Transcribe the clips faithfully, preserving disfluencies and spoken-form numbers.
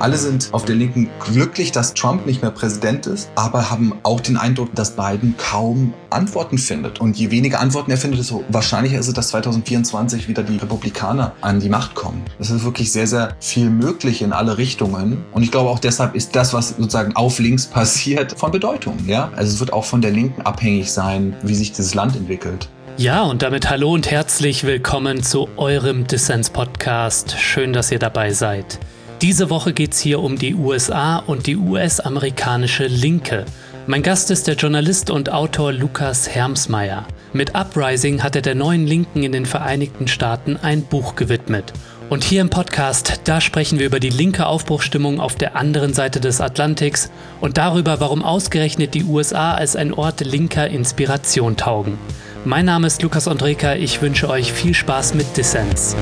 Alle sind auf der Linken glücklich, dass Trump nicht mehr Präsident ist, aber haben auch den Eindruck, dass Biden kaum Antworten findet. Und je weniger Antworten er findet, desto wahrscheinlicher ist es, dass zwanzig vierundzwanzig wieder die Republikaner an die Macht kommen. Es ist wirklich sehr, sehr viel möglich in alle Richtungen. Und ich glaube auch deshalb ist das, was sozusagen auf links passiert, von Bedeutung. Ja? Also es wird auch von der Linken abhängig sein, wie sich dieses Land entwickelt. Ja, und damit hallo und herzlich willkommen zu eurem Dissens-Podcast. Schön, dass ihr dabei seid. Diese Woche geht's hier um die U S A und die U S-amerikanische Linke. Mein Gast ist der Journalist und Autor Lukas Hermsmeyer. Mit Uprising hat er der neuen Linken in den Vereinigten Staaten ein Buch gewidmet. Und hier im Podcast, da sprechen wir über die linke Aufbruchsstimmung auf der anderen Seite des Atlantiks und darüber, warum ausgerechnet die U S A als ein Ort linker Inspiration taugen. Mein Name ist Lukas Andreka, ich wünsche euch viel Spaß mit Dissens.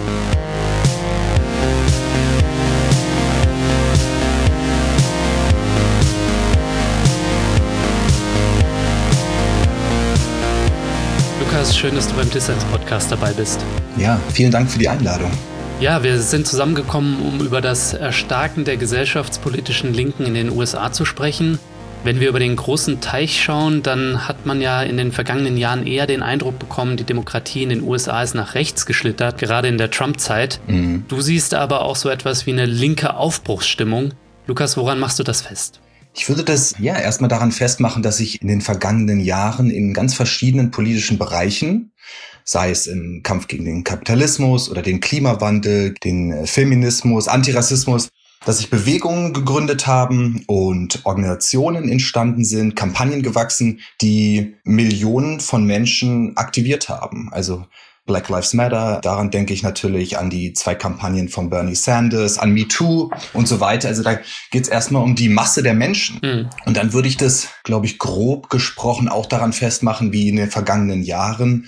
Lukas, schön, dass du beim Dissens-Podcast dabei bist. Ja, vielen Dank für die Einladung. Ja, wir sind zusammengekommen, um über das Erstarken der gesellschaftspolitischen Linken in den U S A zu sprechen. Wenn wir über den großen Teich schauen, dann hat man ja in den vergangenen Jahren eher den Eindruck bekommen, die Demokratie in den U S A ist nach rechts geschlittert, gerade in der Trump-Zeit. Mhm. Du siehst aber auch so etwas wie eine linke Aufbruchsstimmung. Lukas, woran machst du das fest? Ich würde das ja erstmal daran festmachen, dass sich in den vergangenen Jahren in ganz verschiedenen politischen Bereichen, sei es im Kampf gegen den Kapitalismus oder den Klimawandel, den Feminismus, Antirassismus, dass sich Bewegungen gegründet haben und Organisationen entstanden sind, Kampagnen gewachsen, die Millionen von Menschen aktiviert haben. Also Black Lives Matter, daran denke ich natürlich an die zwei Kampagnen von Bernie Sanders, an MeToo und so weiter. Also da geht es erstmal um die Masse der Menschen. Mhm. Und dann würde ich das, glaube ich, grob gesprochen auch daran festmachen, wie in den vergangenen Jahren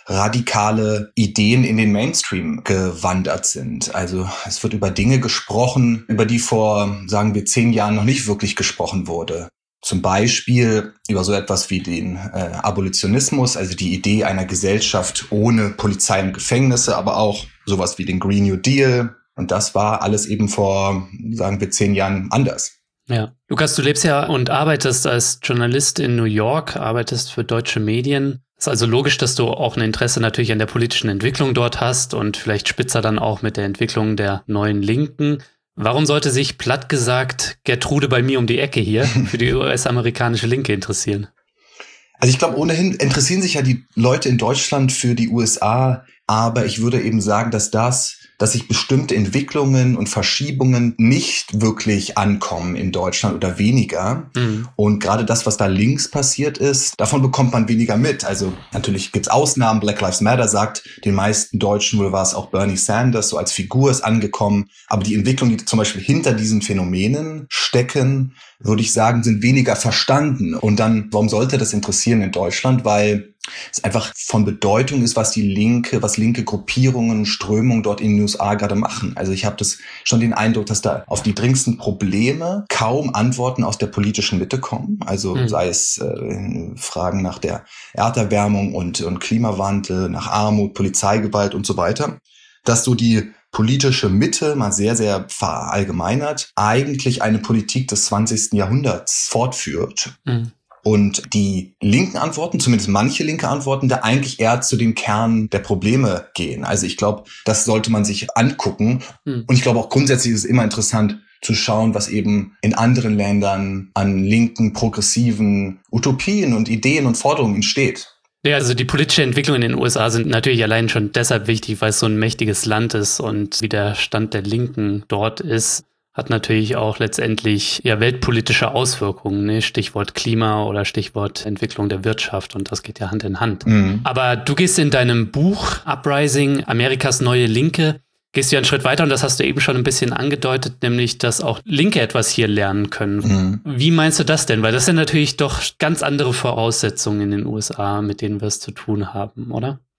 radikale Ideen in den Mainstream gewandert sind. Also es wird über Dinge gesprochen, über die vor, sagen wir, zehn Jahren noch nicht wirklich gesprochen wurde. Zum Beispiel über so etwas wie den äh, Abolitionismus, also die Idee einer Gesellschaft ohne Polizei und Gefängnisse, aber auch sowas wie den Green New Deal. Und das war alles eben vor, sagen wir, zehn Jahren anders. Ja. Lukas, du lebst ja und arbeitest als Journalist in New York, arbeitest für deutsche Medien. Ist also logisch, dass du auch ein Interesse natürlich an der politischen Entwicklung dort hast und vielleicht spitzer dann auch mit der Entwicklung der neuen Linken. Warum sollte sich, platt gesagt, Gertrude bei mir um die Ecke hier für die U S-amerikanische Linke interessieren? Also ich glaube, ohnehin interessieren sich ja die Leute in Deutschland für die U S A, aber ich würde eben sagen, dass das, dass sich bestimmte Entwicklungen und Verschiebungen nicht wirklich ankommen in Deutschland oder weniger. Mhm. Und gerade das, was da links passiert ist, davon bekommt man weniger mit. Also natürlich gibt's Ausnahmen. Black Lives Matter sagt den meisten Deutschen, wohl war es auch Bernie Sanders, so als Figur ist angekommen. Aber die Entwicklungen, die zum Beispiel hinter diesen Phänomenen stecken, würde ich sagen, sind weniger verstanden. Und dann, warum sollte das interessieren in Deutschland? Weil es einfach von Bedeutung ist, was die Linke, was linke Gruppierungen, Strömungen dort in den U S A gerade machen. Also ich habe das schon den Eindruck, dass da auf die dringendsten Probleme kaum Antworten aus der politischen Mitte kommen. Also mhm. sei es äh, Fragen nach der Erderwärmung und, und Klimawandel, nach Armut, Polizeigewalt und so weiter. Dass so die politische Mitte, mal sehr, sehr verallgemeinert, eigentlich eine Politik des zwanzigsten Jahrhunderts fortführt. Mhm. Und die linken Antworten, zumindest manche linke Antworten, da eigentlich eher zu dem Kern der Probleme gehen. Also ich glaube, das sollte man sich angucken. Mhm. Und ich glaube auch grundsätzlich ist es immer interessant zu schauen, was eben in anderen Ländern an linken, progressiven Utopien und Ideen und Forderungen entsteht. Ja, also die politische Entwicklung in den U S A sind natürlich allein schon deshalb wichtig, weil es so ein mächtiges Land ist und wie der Stand der Linken dort ist, hat natürlich auch letztendlich ja weltpolitische Auswirkungen, ne? Stichwort Klima oder Stichwort Entwicklung der Wirtschaft und das geht ja Hand in Hand. Mhm. Aber du gehst in deinem Buch Uprising, Amerikas neue Linke, gehst du ja einen Schritt weiter und das hast du eben schon ein bisschen angedeutet, nämlich, dass auch Linke etwas hier lernen können. Mhm. Wie meinst du das denn? Weil das sind natürlich doch ganz andere Voraussetzungen in den U S A, mit denen wir es zu tun haben, oder?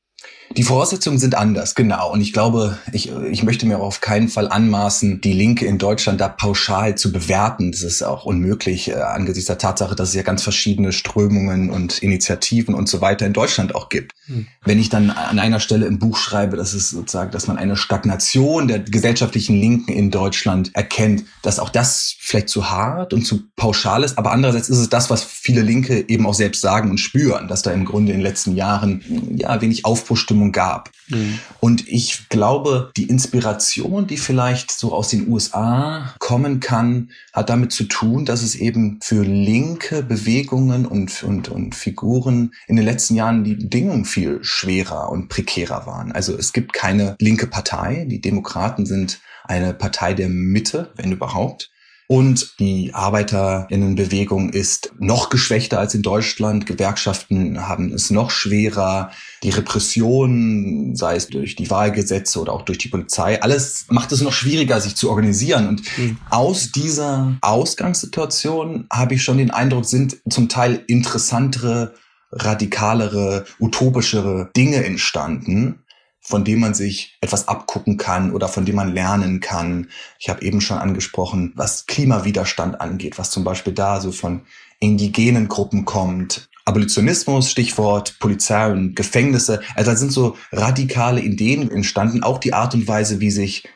Die Voraussetzungen sind anders, genau. Und ich glaube, ich, ich möchte mir auch auf keinen Fall anmaßen, die Linke in Deutschland da pauschal zu bewerten. Das ist auch unmöglich äh, angesichts der Tatsache, dass es ja ganz verschiedene Strömungen und Initiativen und so weiter in Deutschland auch gibt. Hm. Wenn ich dann an einer Stelle im Buch schreibe, dass es sozusagen, dass man eine Stagnation der gesellschaftlichen Linken in Deutschland erkennt, dass auch das vielleicht zu hart und zu pauschal ist. Aber andererseits ist es das, was viele Linke eben auch selbst sagen und spüren, dass da im Grunde in den letzten Jahren ja wenig Aufbruchstimmung gab. Mhm. Und ich glaube, die Inspiration, die vielleicht so aus den U S A kommen kann, hat damit zu tun, dass es eben für linke Bewegungen und, und, und Figuren in den letzten Jahren die Bedingungen viel schwerer und prekärer waren. Also es gibt keine linke Partei. Die Demokraten sind eine Partei der Mitte, wenn überhaupt. Und die ArbeiterInnenbewegung ist noch geschwächter als in Deutschland. Gewerkschaften haben es noch schwerer. Die Repression, sei es durch die Wahlgesetze oder auch durch die Polizei, alles macht es noch schwieriger, sich zu organisieren. Und mhm. aus dieser Ausgangssituation habe ich schon den Eindruck, sind zum Teil interessantere, radikalere, utopischere Dinge entstanden, von dem man sich etwas abgucken kann oder von dem man lernen kann. Ich habe eben schon angesprochen, was Klimawiderstand angeht, was zum Beispiel da so von indigenen Gruppen kommt. Abolitionismus, Stichwort Polizei und Gefängnisse. Also da sind so radikale Ideen entstanden. Auch die Art und Weise, wie sich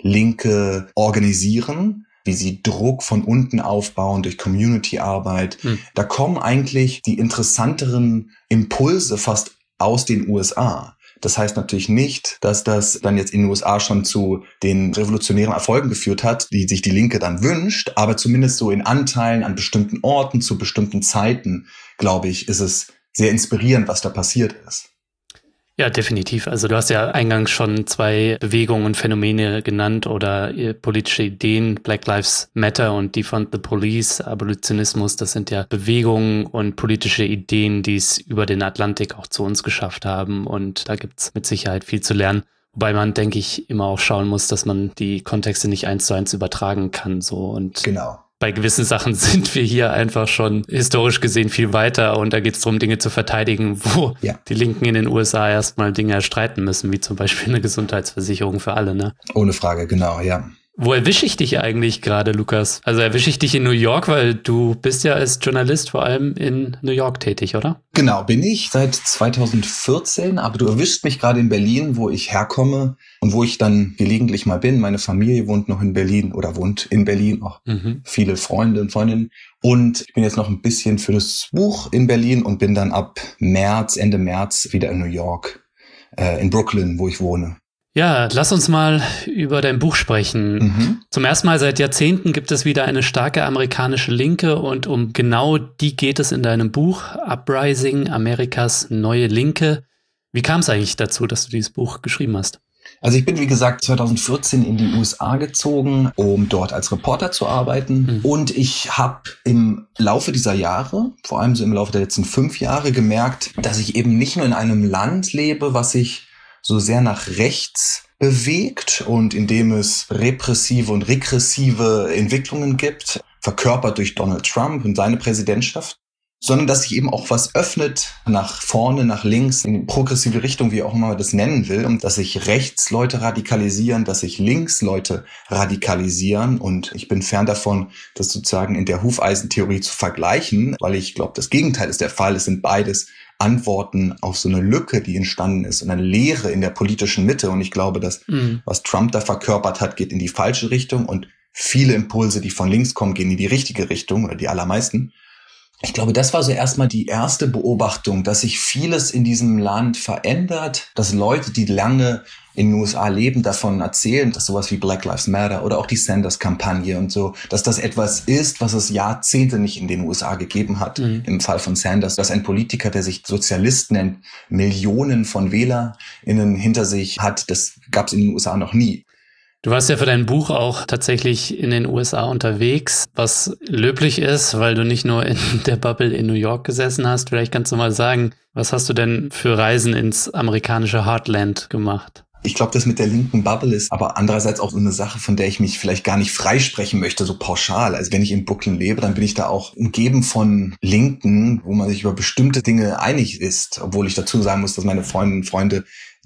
Linke organisieren, wie sie Druck von unten aufbauen durch Community-Arbeit. Hm. Da kommen eigentlich die interessanteren Impulse fast aus den U S A. Das heißt natürlich nicht, dass das dann jetzt in den U S A schon zu den revolutionären Erfolgen geführt hat, die sich die Linke dann wünscht, aber zumindest so in Anteilen an bestimmten Orten, zu bestimmten Zeiten, glaube ich, ist es sehr inspirierend, was da passiert ist. Ja, definitiv. Also du hast ja eingangs schon zwei Bewegungen und Phänomene genannt oder politische Ideen, Black Lives Matter und Defund the Police, Abolitionismus, das sind ja Bewegungen und politische Ideen, die es über den Atlantik auch zu uns geschafft haben und da gibt's mit Sicherheit viel zu lernen. Wobei man, denke ich, immer auch schauen muss, dass man die Kontexte nicht eins zu eins übertragen kann. So und genau. Bei gewissen Sachen sind wir hier einfach schon historisch gesehen viel weiter und da geht es darum, Dinge zu verteidigen, wo ja. die Linken in den U S A erstmal Dinge erstreiten müssen, wie zum Beispiel eine Gesundheitsversicherung für alle, ne? Ohne Frage, genau, ja. Wo erwische ich dich eigentlich gerade, Lukas? Also erwische ich dich in New York, weil du bist ja als Journalist vor allem in New York tätig, oder? Genau, bin ich seit zwanzig vierzehn, aber du erwischst mich gerade in Berlin, wo ich herkomme und wo ich dann gelegentlich mal bin. Meine Familie wohnt noch in Berlin oder wohnt in Berlin, auch mhm. viele Freunde und Freundinnen. Und ich bin jetzt noch ein bisschen für das Buch in Berlin und bin dann ab März, Ende März wieder in New York, äh, in Brooklyn, wo ich wohne. Ja, lass uns mal über dein Buch sprechen. Mhm. Zum ersten Mal seit Jahrzehnten gibt es wieder eine starke amerikanische Linke und um genau die geht es in deinem Buch Uprising, Amerikas neue Linke. Wie kam es eigentlich dazu, dass du dieses Buch geschrieben hast? Also ich bin, wie gesagt, zwanzig vierzehn in die U S A gezogen, um dort als Reporter zu arbeiten. Mhm. Und ich habe im Laufe dieser Jahre, vor allem so im Laufe der letzten fünf Jahre, gemerkt, dass ich eben nicht nur in einem Land lebe, was ich so sehr nach rechts bewegt und in dem es repressive und regressive Entwicklungen gibt, verkörpert durch Donald Trump und seine Präsidentschaft, sondern dass sich eben auch was öffnet nach vorne, nach links, in progressive Richtung, wie auch immer man das nennen will, und dass sich rechts Leute radikalisieren, dass sich links Leute radikalisieren. Und ich bin fern davon, das sozusagen in der Hufeisentheorie zu vergleichen, weil ich glaube, das Gegenteil ist der Fall. Es sind beides Antworten auf so eine Lücke, die entstanden ist und eine Leere in der politischen Mitte. Und ich glaube, dass mhm. was Trump da verkörpert hat, geht in die falsche Richtung und viele Impulse, die von links kommen, gehen in die richtige Richtung oder die allermeisten. Ich glaube, das war so erstmal die erste Beobachtung, dass sich vieles in diesem Land verändert, dass Leute, die lange in den U S A leben, davon erzählen, dass sowas wie Black Lives Matter oder auch die Sanders-Kampagne und so, dass das etwas ist, was es Jahrzehnte nicht in den U S A gegeben hat. Mhm. Im Fall von Sanders, dass ein Politiker, der sich Sozialist nennt, Millionen von WählerInnen hinter sich hat, das gab es in den U S A noch nie. Du warst ja für dein Buch auch tatsächlich in den U S A unterwegs, was löblich ist, weil du nicht nur in der Bubble in New York gesessen hast. Vielleicht kannst du mal sagen, was hast du denn für Reisen ins amerikanische Heartland gemacht? Ich glaube, das mit der linken Bubble ist aber andererseits auch so eine Sache, von der ich mich vielleicht gar nicht freisprechen möchte, so pauschal. Also wenn ich in Brooklyn lebe, dann bin ich da auch umgeben von Linken, wo man sich über bestimmte Dinge einig ist. Obwohl ich dazu sagen muss, dass meine Freundinnen und Freunde,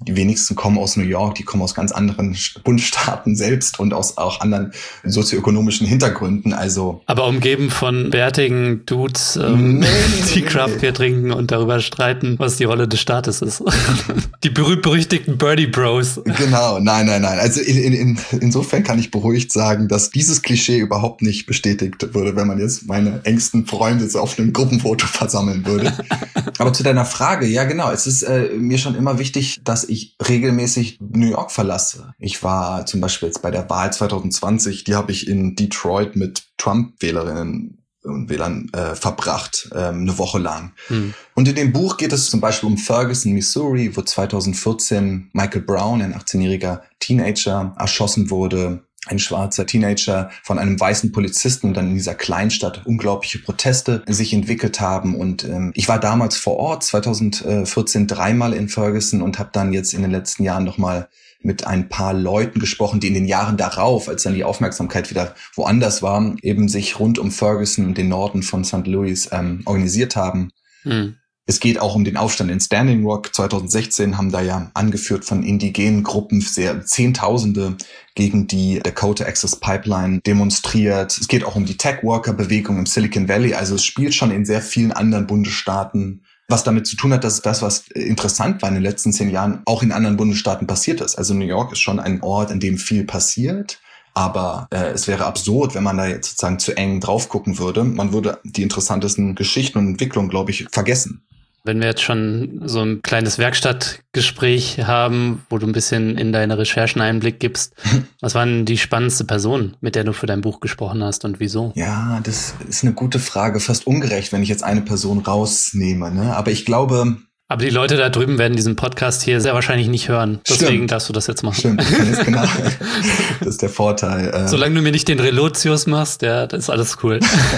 Die wenigsten kommen aus New York, die kommen aus ganz anderen Bundesstaaten selbst und aus auch anderen sozioökonomischen Hintergründen. Also, aber umgeben von bärtigen Dudes, ähm, nee, nee, die Craft-Bier trinken und darüber streiten, was die Rolle des Staates ist. Die berühmt-berüchtigten Birdie Bros. Genau, nein, nein, nein. Also in, in, in, insofern kann ich beruhigt sagen, dass dieses Klischee überhaupt nicht bestätigt würde, wenn man jetzt meine engsten Freunde so auf einem Gruppenfoto versammeln würde. Aber zu deiner Frage, ja genau, es ist äh, mir schon immer wichtig, dass ich regelmäßig New York verlasse. Ich war zum Beispiel jetzt bei der Wahl zwanzig zwanzig, die habe ich in Detroit mit Trump-Wählerinnen und Wählern äh, verbracht, ähm, eine Woche lang. Hm. Und in dem Buch geht es zum Beispiel um Ferguson, Missouri, wo zwanzig vierzehn Michael Brown, ein achtzehnjähriger Teenager, erschossen wurde. Ein schwarzer Teenager von einem weißen Polizisten und dann in dieser Kleinstadt unglaubliche Proteste sich entwickelt haben. Und ähm, ich war damals vor Ort, zwanzig vierzehn dreimal in Ferguson und habe dann jetzt in den letzten Jahren nochmal mit ein paar Leuten gesprochen, die in den Jahren darauf, als dann die Aufmerksamkeit wieder woanders war, eben sich rund um Ferguson und den Norden von Sankt Louis ähm, organisiert haben. Hm. Es geht auch um den Aufstand in Standing Rock. zwanzig sechzehn haben da ja angeführt von indigenen Gruppen sehr Zehntausende gegen die Dakota Access Pipeline demonstriert. Es geht auch um die Tech-Worker-Bewegung im Silicon Valley. Also es spielt schon in sehr vielen anderen Bundesstaaten, was damit zu tun hat, dass das, was interessant war in den letzten zehn Jahren, auch in anderen Bundesstaaten passiert ist. Also New York ist schon ein Ort, an dem viel passiert. Aber äh, es wäre absurd, wenn man da jetzt sozusagen zu eng drauf gucken würde. Man würde die interessantesten Geschichten und Entwicklungen, glaube ich, vergessen. Wenn wir jetzt schon so ein kleines Werkstattgespräch haben, wo du ein bisschen in deine Recherchen Einblick gibst, was war denn die spannendste Person, mit der du für dein Buch gesprochen hast und wieso? Ja, das ist eine gute Frage. Fast ungerecht, wenn ich jetzt eine Person rausnehme, ne? Aber ich glaube... Aber die Leute da drüben werden diesen Podcast hier sehr wahrscheinlich nicht hören. Deswegen Stimmt. darfst du das jetzt machen. Stimmt, ich kann jetzt genau. Das ist der Vorteil. Äh Solange du mir nicht den Relotius machst, ja, das ist alles cool.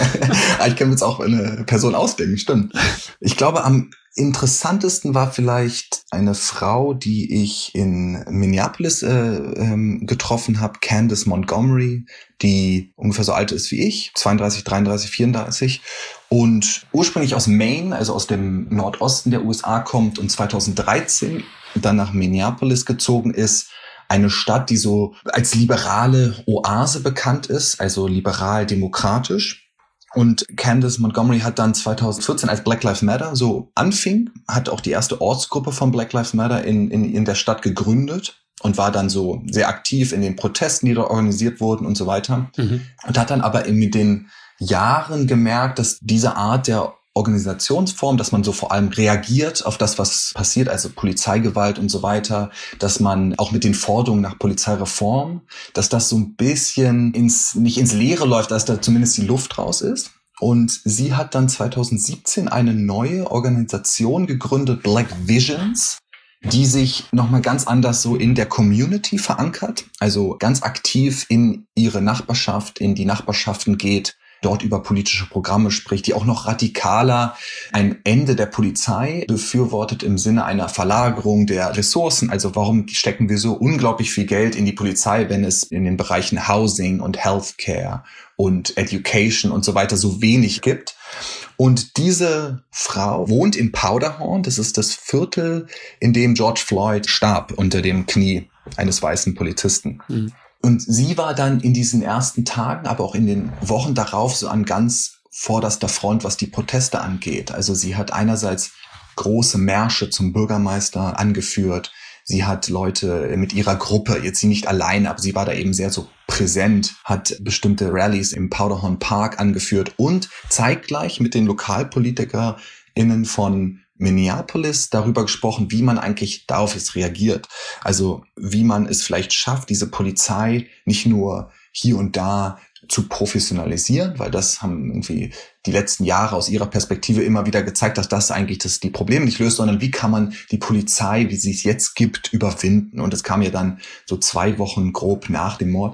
Ich kann mir jetzt auch eine Person ausdenken, stimmt. Ich glaube, am interessantesten war vielleicht eine Frau, die ich in Minneapolis äh, ähm, getroffen habe, Candace Montgomery, die ungefähr so alt ist wie ich, zweiunddreißig, dreiunddreißig, vierunddreißig und ursprünglich aus Maine, also aus dem Nordosten der U S A kommt und zwanzig dreizehn dann nach Minneapolis gezogen ist. Eine Stadt, die so als liberale Oase bekannt ist, also liberal-demokratisch. Und Candace Montgomery hat dann zwanzig vierzehn, als Black Lives Matter so anfing, hat auch die erste Ortsgruppe von Black Lives Matter in, in, in der Stadt gegründet und war dann so sehr aktiv in den Protesten, die da organisiert wurden und so weiter. Mhm. Und hat dann aber mit den Jahren gemerkt, dass diese Art der Organisationsform, dass man so vor allem reagiert auf das, was passiert, also Polizeigewalt und so weiter, dass man auch mit den Forderungen nach Polizeireform, dass das so ein bisschen ins, nicht ins Leere läuft, dass da zumindest die Luft raus ist. Und sie hat dann zwanzig siebzehn eine neue Organisation gegründet, Black Visions, die sich nochmal ganz anders so in der Community verankert, also ganz aktiv in ihre Nachbarschaft, in die Nachbarschaften geht, dort über politische Programme spricht, die auch noch radikaler ein Ende der Polizei befürwortet im Sinne einer Verlagerung der Ressourcen. Also warum stecken wir so unglaublich viel Geld in die Polizei, wenn es in den Bereichen Housing und Healthcare und Education und so weiter so wenig gibt? Und diese Frau wohnt in Powderhorn. Das ist das Viertel, in dem George Floyd starb unter dem Knie eines weißen Polizisten. Mhm. Und sie war dann in diesen ersten Tagen, aber auch in den Wochen darauf so an ganz vorderster Front, was die Proteste angeht. Also sie hat einerseits große Märsche zum Bürgermeister angeführt. Sie hat Leute mit ihrer Gruppe, jetzt sie nicht alleine, aber sie war da eben sehr so präsent, hat bestimmte Rallyes im Powderhorn Park angeführt und zeitgleich mit den LokalpolitikerInnen von Minneapolis darüber gesprochen, wie man eigentlich darauf jetzt reagiert. Also wie man es vielleicht schafft, diese Polizei nicht nur hier und da zu professionalisieren, weil das haben irgendwie die letzten Jahre aus ihrer Perspektive immer wieder gezeigt, dass das eigentlich das die Probleme nicht löst, sondern wie kann man die Polizei, wie sie es jetzt gibt, überwinden. Und es kam ja dann so zwei Wochen grob nach dem Mord.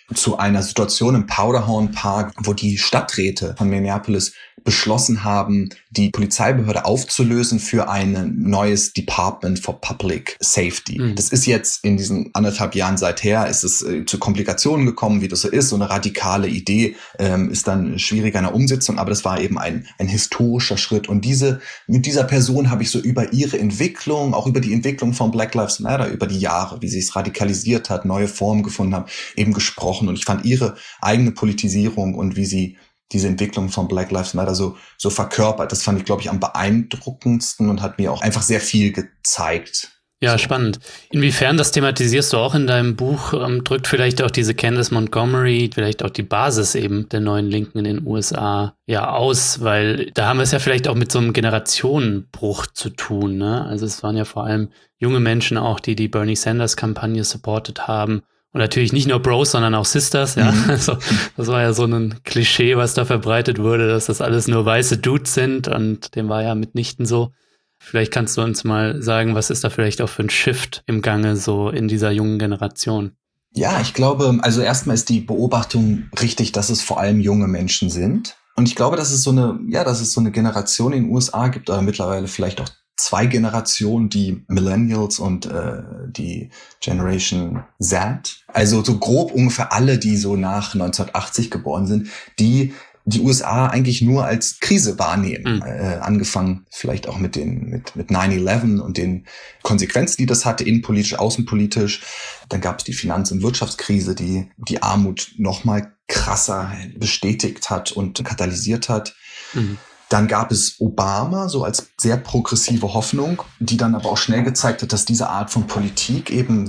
zu einer Situation im Powderhorn Park, wo die Stadträte von Minneapolis beschlossen haben, die Polizeibehörde aufzulösen für ein neues Department for Public Safety. Mhm. Das ist jetzt in diesen anderthalb Jahren seither, ist es äh, zu Komplikationen gekommen, wie das so ist. So eine radikale Idee ähm, ist dann schwieriger in der Umsetzung, aber das war eben ein, ein historischer Schritt. Und diese, mit dieser Person habe ich so über ihre Entwicklung, auch über die Entwicklung von Black Lives Matter, über die Jahre, wie sie es radikalisiert hat, neue Formen gefunden haben, eben gesprochen. Und ich fand ihre eigene Politisierung und wie sie diese Entwicklung von Black Lives Matter so, so verkörpert. Das fand ich, glaube ich, am beeindruckendsten und hat mir auch einfach sehr viel gezeigt. Ja, so. Spannend. Inwiefern, das thematisierst du auch in deinem Buch, ähm, drückt vielleicht auch diese Candace Montgomery, vielleicht auch die Basis eben der neuen Linken in den U S A ja aus, weil da haben wir es ja vielleicht auch mit so einem Generationenbruch zu tun, ne? Also es waren ja vor allem junge Menschen auch, die die Bernie Sanders-Kampagne supportet haben. Und natürlich nicht nur Bros, sondern auch Sisters, ja. Mhm. Also, das war ja so ein Klischee, was da verbreitet wurde, dass das alles nur weiße Dudes sind, und dem war ja mitnichten so. Vielleicht kannst du uns mal sagen, was ist da vielleicht auch für ein Shift im Gange so in dieser jungen Generation? Ja, ich glaube, also erstmal ist die Beobachtung richtig, dass es vor allem junge Menschen sind. Und ich glaube, dass es so eine, ja, dass es so eine Generation in den U S A gibt, oder mittlerweile vielleicht auch zwei Generationen, die Millennials und äh, die Generation Z. Also so grob ungefähr alle, die so nach neunzehnhundertachtzig geboren sind, die die U S A eigentlich nur als Krise wahrnehmen. Mhm. Äh, angefangen vielleicht auch mit den mit mit nine eleven und den Konsequenzen, die das hatte, innenpolitisch, außenpolitisch. Dann gab es die Finanz- und Wirtschaftskrise, die die Armut noch mal krasser bestätigt hat und katalysiert hat. Mhm. Dann gab es Obama, so als sehr progressive Hoffnung, die dann aber auch schnell gezeigt hat, dass diese Art von Politik eben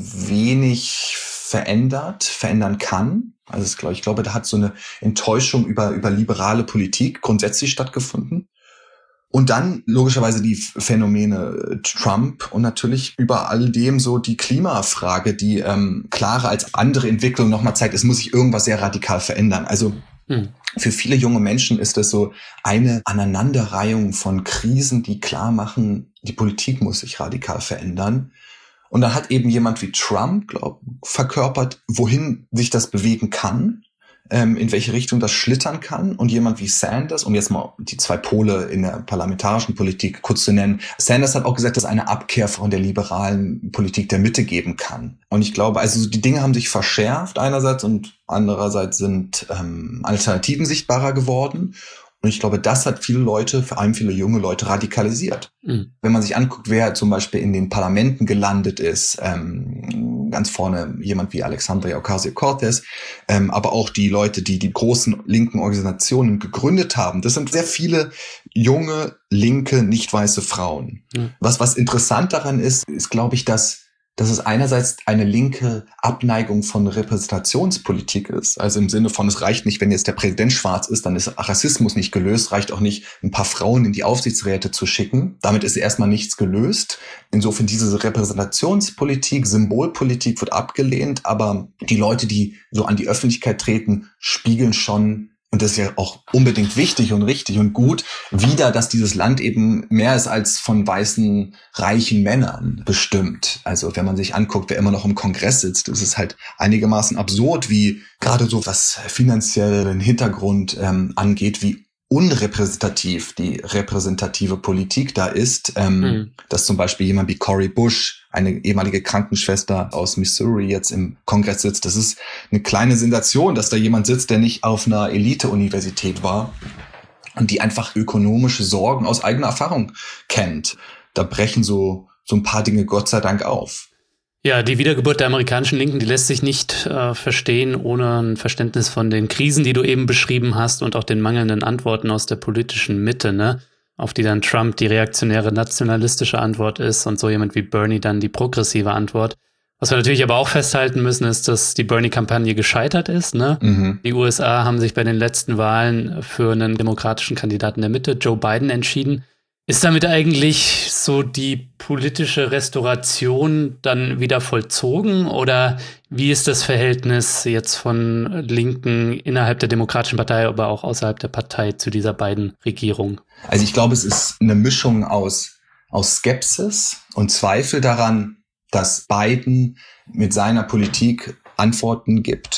wenig verändert, verändern kann. Also ich glaube, ich glaube, da hat so eine Enttäuschung über, über liberale Politik grundsätzlich stattgefunden. Und dann logischerweise die Phänomene Trump und natürlich über all dem so die Klimafrage, die ähm, klarer als andere Entwicklung nochmal zeigt, es muss sich irgendwas sehr radikal verändern. Also hm. Für viele junge Menschen ist das so eine Aneinanderreihung von Krisen, die klar machen, die Politik muss sich radikal verändern. Und dann hat eben jemand wie Trump, glaub, verkörpert, wohin sich das bewegen kann, ähm, in welche Richtung das schlittern kann. Und jemand wie Sanders, um jetzt mal die zwei Pole in der parlamentarischen Politik kurz zu nennen, Sanders hat auch gesagt, dass es eine Abkehr von der liberalen Politik der Mitte geben kann. Und ich glaube, also die Dinge haben sich verschärft einerseits und andererseits sind ähm, Alternativen sichtbarer geworden. Und ich glaube, das hat viele Leute, vor allem viele junge Leute, radikalisiert. Mhm. Wenn man sich anguckt, wer zum Beispiel in den Parlamenten gelandet ist, ähm, ganz vorne jemand wie Alexandria Ocasio-Cortez, ähm, aber auch die Leute, die die großen linken Organisationen gegründet haben, das sind sehr viele junge, linke, nicht weiße Frauen. Mhm. Was, was interessant daran ist, ist, glaube ich, dass dass es einerseits eine linke Abneigung von Repräsentationspolitik ist. Also im Sinne von, es reicht nicht, wenn jetzt der Präsident schwarz ist, dann ist Rassismus nicht gelöst, reicht auch nicht, ein paar Frauen in die Aufsichtsräte zu schicken. Damit ist erstmal nichts gelöst. Insofern diese Repräsentationspolitik, Symbolpolitik wird abgelehnt, aber die Leute, die so an die Öffentlichkeit treten, spiegeln schon, und das ist ja auch unbedingt wichtig und richtig und gut, wieder, dass dieses Land eben mehr ist als von weißen, reichen Männern bestimmt. Also wenn man sich anguckt, wer immer noch im Kongress sitzt, ist es halt einigermaßen absurd, wie gerade so was finanziell den Hintergrund ähm, angeht, wie unrepräsentativ die repräsentative Politik da ist, ähm, mhm. dass zum Beispiel jemand wie Cori Bush, eine ehemalige Krankenschwester aus Missouri, jetzt im Kongress sitzt. Das ist eine kleine Sensation, dass da jemand sitzt, der nicht auf einer Elite-Universität war und die einfach ökonomische Sorgen aus eigener Erfahrung kennt. Da brechen so so ein paar Dinge Gott sei Dank auf. Ja, die Wiedergeburt der amerikanischen Linken, die lässt sich nicht äh, verstehen ohne ein Verständnis von den Krisen, die du eben beschrieben hast, und auch den mangelnden Antworten aus der politischen Mitte, ne? Auf die dann Trump die reaktionäre nationalistische Antwort ist und so jemand wie Bernie dann die progressive Antwort. Was wir natürlich aber auch festhalten müssen, ist, dass die Bernie-Kampagne gescheitert ist, ne? Mhm. Die U S A haben sich bei den letzten Wahlen für einen demokratischen Kandidaten der Mitte, Joe Biden, entschieden. Ist damit eigentlich so die politische Restauration dann wieder vollzogen, oder wie ist das Verhältnis jetzt von Linken innerhalb der Demokratischen Partei, aber auch außerhalb der Partei zu dieser beiden Regierung? Also ich glaube, es ist eine Mischung aus, aus Skepsis und Zweifel daran, dass Biden mit seiner Politik Antworten gibt.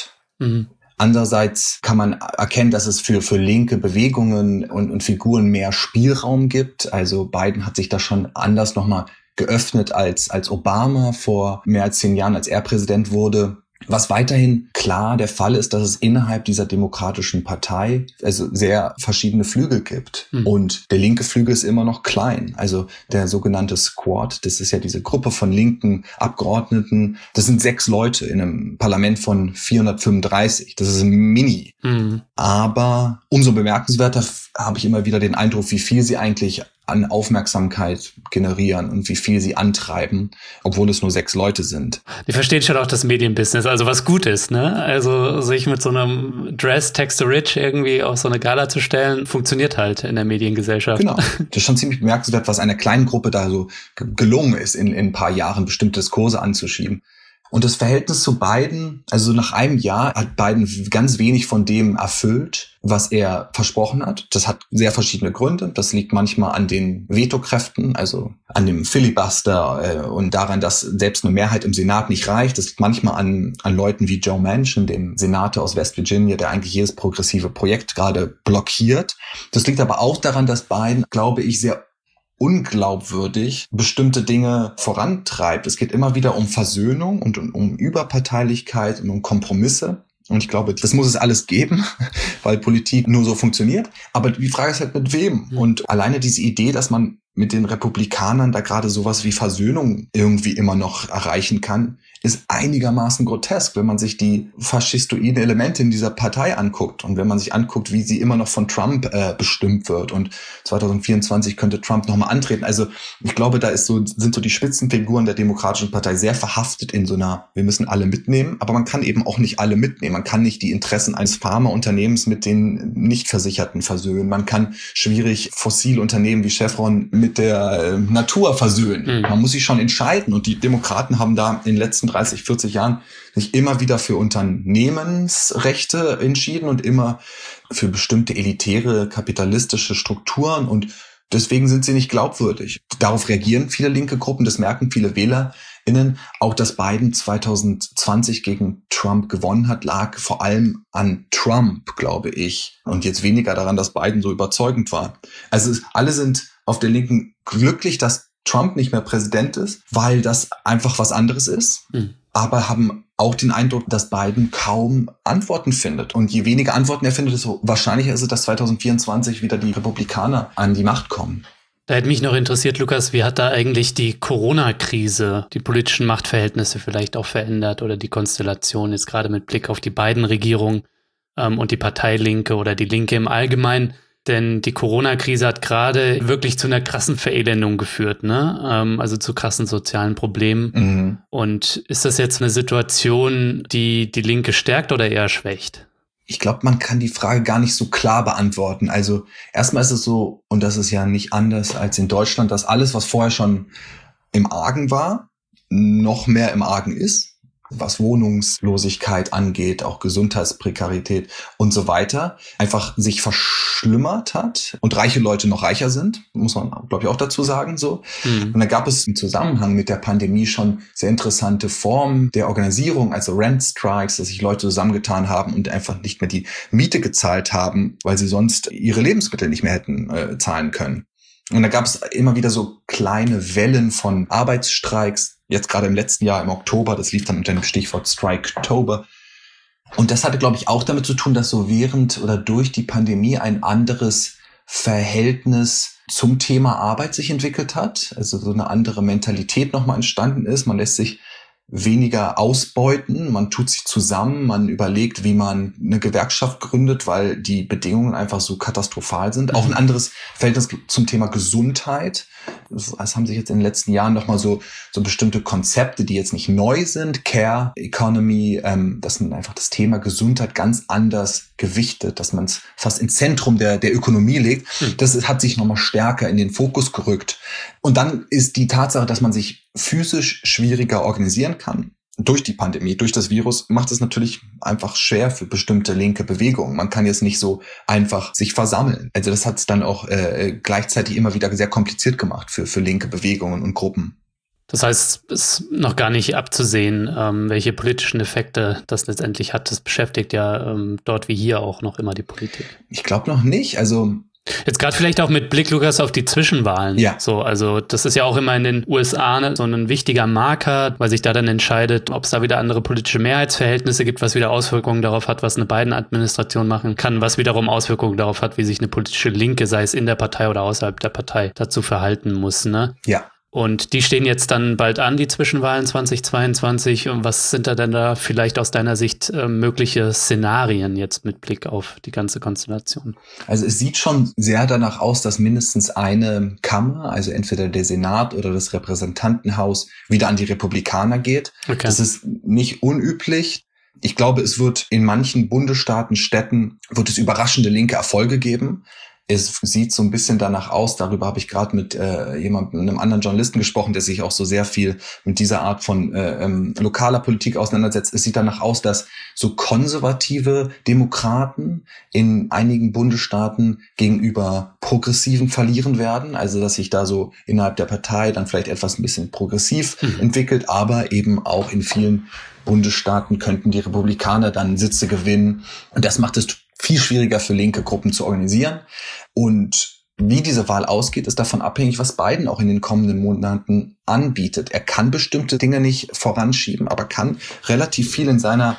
Mhm. Andererseits kann man erkennen, dass es für, für linke Bewegungen und, und Figuren mehr Spielraum gibt. Also Biden hat sich da schon anders nochmal geöffnet als, als Obama vor mehr als zehn Jahren, als er Präsident wurde. Was weiterhin klar der Fall ist, dass es innerhalb dieser demokratischen Partei also sehr verschiedene Flügel gibt. Mhm. Und der linke Flügel ist immer noch klein. Also der sogenannte Squad, das ist ja diese Gruppe von linken Abgeordneten. Das sind sechs Leute in einem Parlament von vierhundertfünfunddreißig. Das ist ein Mini. Mhm. Aber umso bemerkenswerter habe ich immer wieder den Eindruck, wie viel sie eigentlich an Aufmerksamkeit generieren und wie viel sie antreiben, obwohl es nur sechs Leute sind. Die verstehen schon auch das Medienbusiness, also was gut ist, ne? Also sich mit so einem Dress Text to Rich irgendwie auf so eine Gala zu stellen, funktioniert halt in der Mediengesellschaft. Genau. Das ist schon ziemlich bemerkenswert, was einer kleinen Gruppe da so gelungen ist, in, in ein paar Jahren bestimmte Diskurse anzuschieben. Und das Verhältnis zu Biden, also nach einem Jahr hat Biden ganz wenig von dem erfüllt, was er versprochen hat. Das hat sehr verschiedene Gründe. Das liegt manchmal an den Vetokräften, also an dem Filibuster äh, und daran, dass selbst eine Mehrheit im Senat nicht reicht. Das liegt manchmal an, an Leuten wie Joe Manchin, dem Senator aus West Virginia, der eigentlich jedes progressive Projekt gerade blockiert. Das liegt aber auch daran, dass Biden, glaube ich, sehr unglaubwürdig bestimmte Dinge vorantreibt. Es geht immer wieder um Versöhnung und um Überparteilichkeit und um Kompromisse. Und ich glaube, das muss es alles geben, weil Politik nur so funktioniert. Aber die Frage ist halt, mit wem? Und alleine diese Idee, dass man mit den Republikanern da gerade sowas wie Versöhnung irgendwie immer noch erreichen kann, ist einigermaßen grotesk, wenn man sich die faschistoiden Elemente in dieser Partei anguckt und wenn man sich anguckt, wie sie immer noch von Trump äh, bestimmt wird. Und zwanzig vierundzwanzig könnte Trump nochmal antreten. Also ich glaube, da ist so, sind so die Spitzenfiguren der Demokratischen Partei sehr verhaftet in so einer, wir müssen alle mitnehmen, aber man kann eben auch nicht alle mitnehmen. Man kann nicht die Interessen eines Pharmaunternehmens mit den Nichtversicherten versöhnen. Man kann schwierig fossile Unternehmen wie Chevron mit der äh, Natur versöhnen. Mhm. Man muss sich schon entscheiden und die Demokraten haben da in den letzten dreißig, vierzig Jahren sich immer wieder für Unternehmensrechte entschieden und immer für bestimmte elitäre kapitalistische Strukturen und deswegen sind sie nicht glaubwürdig. Darauf reagieren viele linke Gruppen, das merken viele WählerInnen. Auch dass Biden zwanzig zwanzig gegen Trump gewonnen hat, lag vor allem an Trump, glaube ich. Und jetzt weniger daran, dass Biden so überzeugend war. Also es, alle sind auf der Linken glücklich, dass Trump nicht mehr Präsident ist, weil das einfach was anderes ist, mhm. aber haben auch den Eindruck, dass Biden kaum Antworten findet. Und je weniger Antworten er findet, desto wahrscheinlicher ist es, dass zwanzig vierundzwanzig wieder die Republikaner an die Macht kommen. Da hätte mich noch interessiert, Lukas, wie hat da eigentlich die Corona-Krise die politischen Machtverhältnisse vielleicht auch verändert oder die Konstellation jetzt gerade mit Blick auf die Biden-Regierung ähm, und die Partei Linke oder die Linke im Allgemeinen? Denn die Corona-Krise hat gerade wirklich zu einer krassen Verelendung geführt, ne? Ähm, also zu krassen sozialen Problemen. Mhm. Und ist das jetzt eine Situation, die die Linke stärkt oder eher schwächt? Ich glaube, man kann die Frage gar nicht so klar beantworten. Also erstmal ist es so, und das ist ja nicht anders als in Deutschland, dass alles, was vorher schon im Argen war, noch mehr im Argen ist. Was Wohnungslosigkeit angeht, auch Gesundheitsprekarität und so weiter, einfach sich verschlimmert hat und reiche Leute noch reicher sind, muss man, glaube ich, auch dazu sagen, so. Mhm. Und da gab es im Zusammenhang mit der Pandemie schon sehr interessante Formen der Organisierung, also Rent Strikes, dass sich Leute zusammengetan haben und einfach nicht mehr die Miete gezahlt haben, weil sie sonst ihre Lebensmittel nicht mehr hätten äh, zahlen können. Und da gab es immer wieder so kleine Wellen von Arbeitsstreiks, jetzt gerade im letzten Jahr im Oktober, das lief dann unter dem Stichwort Striketober. Und das hatte, glaube ich, auch damit zu tun, dass so während oder durch die Pandemie ein anderes Verhältnis zum Thema Arbeit sich entwickelt hat, also so eine andere Mentalität nochmal entstanden ist. Man lässt sich weniger ausbeuten, man tut sich zusammen, man überlegt, wie man eine Gewerkschaft gründet, weil die Bedingungen einfach so katastrophal sind. Auch ein anderes Verhältnis zum Thema Gesundheit. Es haben sich jetzt in den letzten Jahren nochmal so so bestimmte Konzepte, die jetzt nicht neu sind, Care Economy, ähm, dass man einfach das Thema Gesundheit ganz anders gewichtet, dass man es fast ins Zentrum der der Ökonomie legt. Mhm. Das hat sich nochmal stärker in den Fokus gerückt. Und dann ist die Tatsache, dass man sich physisch schwieriger organisieren kann. Durch die Pandemie, durch das Virus macht es natürlich einfach schwer für bestimmte linke Bewegungen. Man kann jetzt nicht so einfach sich versammeln. Also das hat es dann auch äh, gleichzeitig immer wieder sehr kompliziert gemacht für für linke Bewegungen und Gruppen. Das heißt, es ist noch gar nicht abzusehen, ähm, welche politischen Effekte das letztendlich hat. Das beschäftigt ja ähm, dort wie hier auch noch immer die Politik. Ich glaube noch nicht. Also jetzt gerade vielleicht auch mit Blick, Lukas, auf die Zwischenwahlen. Ja. So, also das ist ja auch immer in den U S A ne, so ein wichtiger Marker, weil sich da dann entscheidet, ob es da wieder andere politische Mehrheitsverhältnisse gibt, was wieder Auswirkungen darauf hat, was eine Biden-Administration machen kann, was wiederum Auswirkungen darauf hat, wie sich eine politische Linke, sei es in der Partei oder außerhalb der Partei, dazu verhalten muss. Ne? Ja. Und die stehen jetzt dann bald an, die Zwischenwahlen zwanzig zweiundzwanzig. Und was sind da denn da vielleicht aus deiner Sicht äh, mögliche Szenarien jetzt mit Blick auf die ganze Konstellation? Also es sieht schon sehr danach aus, dass mindestens eine Kammer, also entweder der Senat oder das Repräsentantenhaus, wieder an die Republikaner geht. Okay. Das ist nicht unüblich. Ich glaube, es wird in manchen Bundesstaaten, Städten, wird es überraschende linke Erfolge geben. Es sieht so ein bisschen danach aus, darüber habe ich gerade mit äh, jemandem, einem anderen Journalisten gesprochen, der sich auch so sehr viel mit dieser Art von äh, ähm, lokaler Politik auseinandersetzt. Es sieht danach aus, dass so konservative Demokraten in einigen Bundesstaaten gegenüber Progressiven verlieren werden. Also dass sich da so innerhalb der Partei dann vielleicht etwas ein bisschen progressiv mhm. entwickelt, aber eben auch in vielen Bundesstaaten könnten die Republikaner dann Sitze gewinnen. Und das macht es viel schwieriger für linke Gruppen zu organisieren. Und wie diese Wahl ausgeht, ist davon abhängig, was Biden auch in den kommenden Monaten anbietet. Er kann bestimmte Dinge nicht voranschieben, aber kann relativ viel in seiner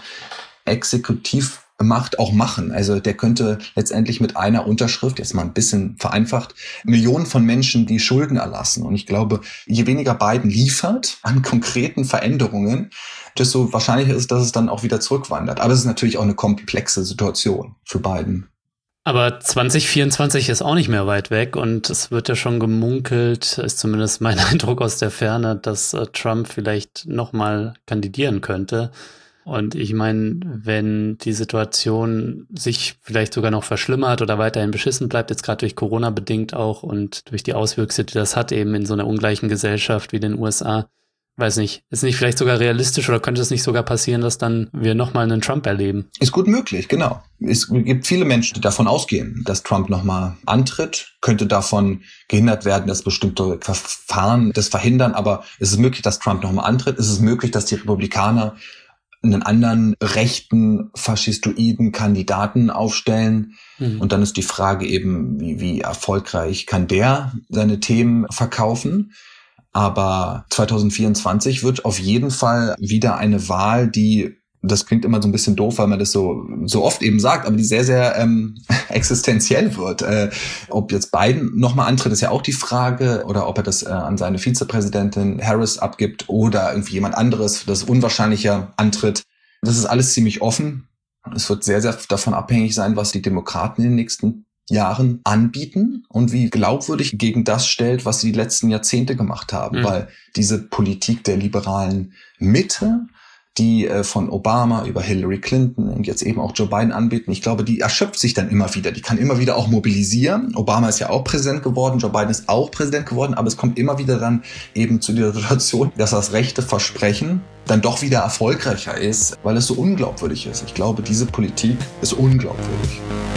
Exekutivmacht auch machen. Also der könnte letztendlich mit einer Unterschrift, jetzt mal ein bisschen vereinfacht, Millionen von Menschen die Schulden erlassen. Und ich glaube, je weniger Biden liefert an konkreten Veränderungen, desto wahrscheinlicher ist, dass es dann auch wieder zurückwandert. Aber es ist natürlich auch eine komplexe Situation für Biden. Aber zwanzig vierundzwanzig ist auch nicht mehr weit weg und es wird ja schon gemunkelt, ist zumindest mein Eindruck aus der Ferne, dass äh, Trump vielleicht nochmal kandidieren könnte. Und ich meine, wenn die Situation sich vielleicht sogar noch verschlimmert oder weiterhin beschissen bleibt, jetzt gerade durch Corona bedingt auch und durch die Auswüchse, die das hat eben in so einer ungleichen Gesellschaft wie den U S A, weiß nicht, ist nicht vielleicht sogar realistisch oder könnte es nicht sogar passieren, dass dann wir nochmal einen Trump erleben? Ist gut möglich, genau. Es gibt viele Menschen, die davon ausgehen, dass Trump nochmal antritt. Könnte davon gehindert werden, dass bestimmte Verfahren das verhindern. Aber es ist möglich, dass Trump nochmal antritt. Es ist möglich, dass die Republikaner einen anderen rechten, faschistoiden Kandidaten aufstellen. Mhm. Und dann ist die Frage eben, wie, wie erfolgreich kann der seine Themen verkaufen? Aber zwanzig vierundzwanzig wird auf jeden Fall wieder eine Wahl, die, das klingt immer so ein bisschen doof, weil man das so so oft eben sagt, aber die sehr, sehr ähm, existenziell wird. Äh, ob jetzt Biden nochmal antritt, ist ja auch die Frage, oder ob er das äh, an seine Vizepräsidentin Harris abgibt oder irgendwie jemand anderes, das unwahrscheinlicher antritt. Das ist alles ziemlich offen. Es wird sehr, sehr davon abhängig sein, was die Demokraten in den nächsten Jahren anbieten und wie glaubwürdig gegen das stellt, was sie die letzten Jahrzehnte gemacht haben. Mhm. Weil diese Politik der liberalen Mitte, die äh, von Obama über Hillary Clinton und jetzt eben auch Joe Biden anbieten, ich glaube, die erschöpft sich dann immer wieder. Die kann immer wieder auch mobilisieren. Obama ist ja auch Präsident geworden, Joe Biden ist auch Präsident geworden, aber es kommt immer wieder dann eben zu dieser Situation, dass das rechte Versprechen dann doch wieder erfolgreicher ist, weil es so unglaubwürdig ist. Ich glaube, diese Politik ist unglaubwürdig.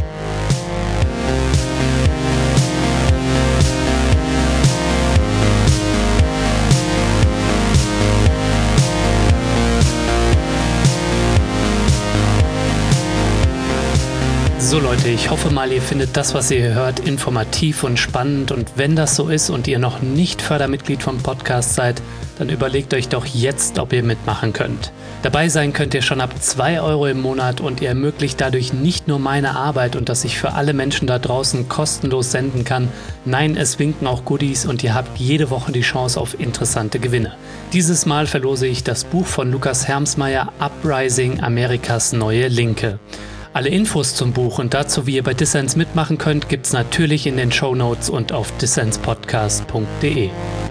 So Leute, ich hoffe mal, ihr findet das, was ihr hört, informativ und spannend. Und wenn das so ist und ihr noch nicht Fördermitglied vom Podcast seid, dann überlegt euch doch jetzt, ob ihr mitmachen könnt. Dabei sein könnt ihr schon ab zwei Euro im Monat und ihr ermöglicht dadurch nicht nur meine Arbeit und dass ich für alle Menschen da draußen kostenlos senden kann. Nein, es winken auch Goodies und ihr habt jede Woche die Chance auf interessante Gewinne. Dieses Mal verlose ich das Buch von Lukas Hermsmeyer, Uprising, Amerikas neue Linke. Alle Infos zum Buch und dazu, wie ihr bei Dissens mitmachen könnt, gibt's natürlich in den Shownotes und auf dissenspodcast punkt de.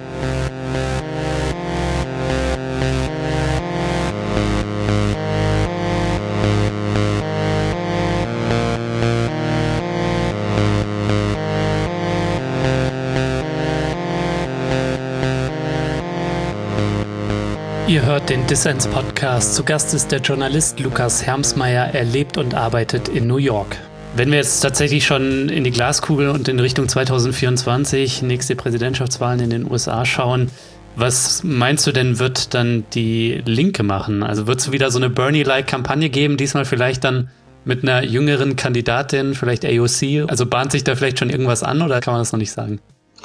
Ihr hört den Dissens-Podcast. Zu Gast ist der Journalist Lukas Hermsmeyer. Er lebt und arbeitet in New York. Wenn wir jetzt tatsächlich schon in die Glaskugel und in Richtung zwanzig vierundzwanzig, nächste Präsidentschaftswahlen in den U S A schauen, Was meinst du denn, wird dann die Linke machen? Also wird es wieder so eine Bernie-like-Kampagne geben, diesmal vielleicht dann mit einer jüngeren Kandidatin, vielleicht A O C? Also bahnt sich da vielleicht schon irgendwas an oder kann man das noch nicht sagen?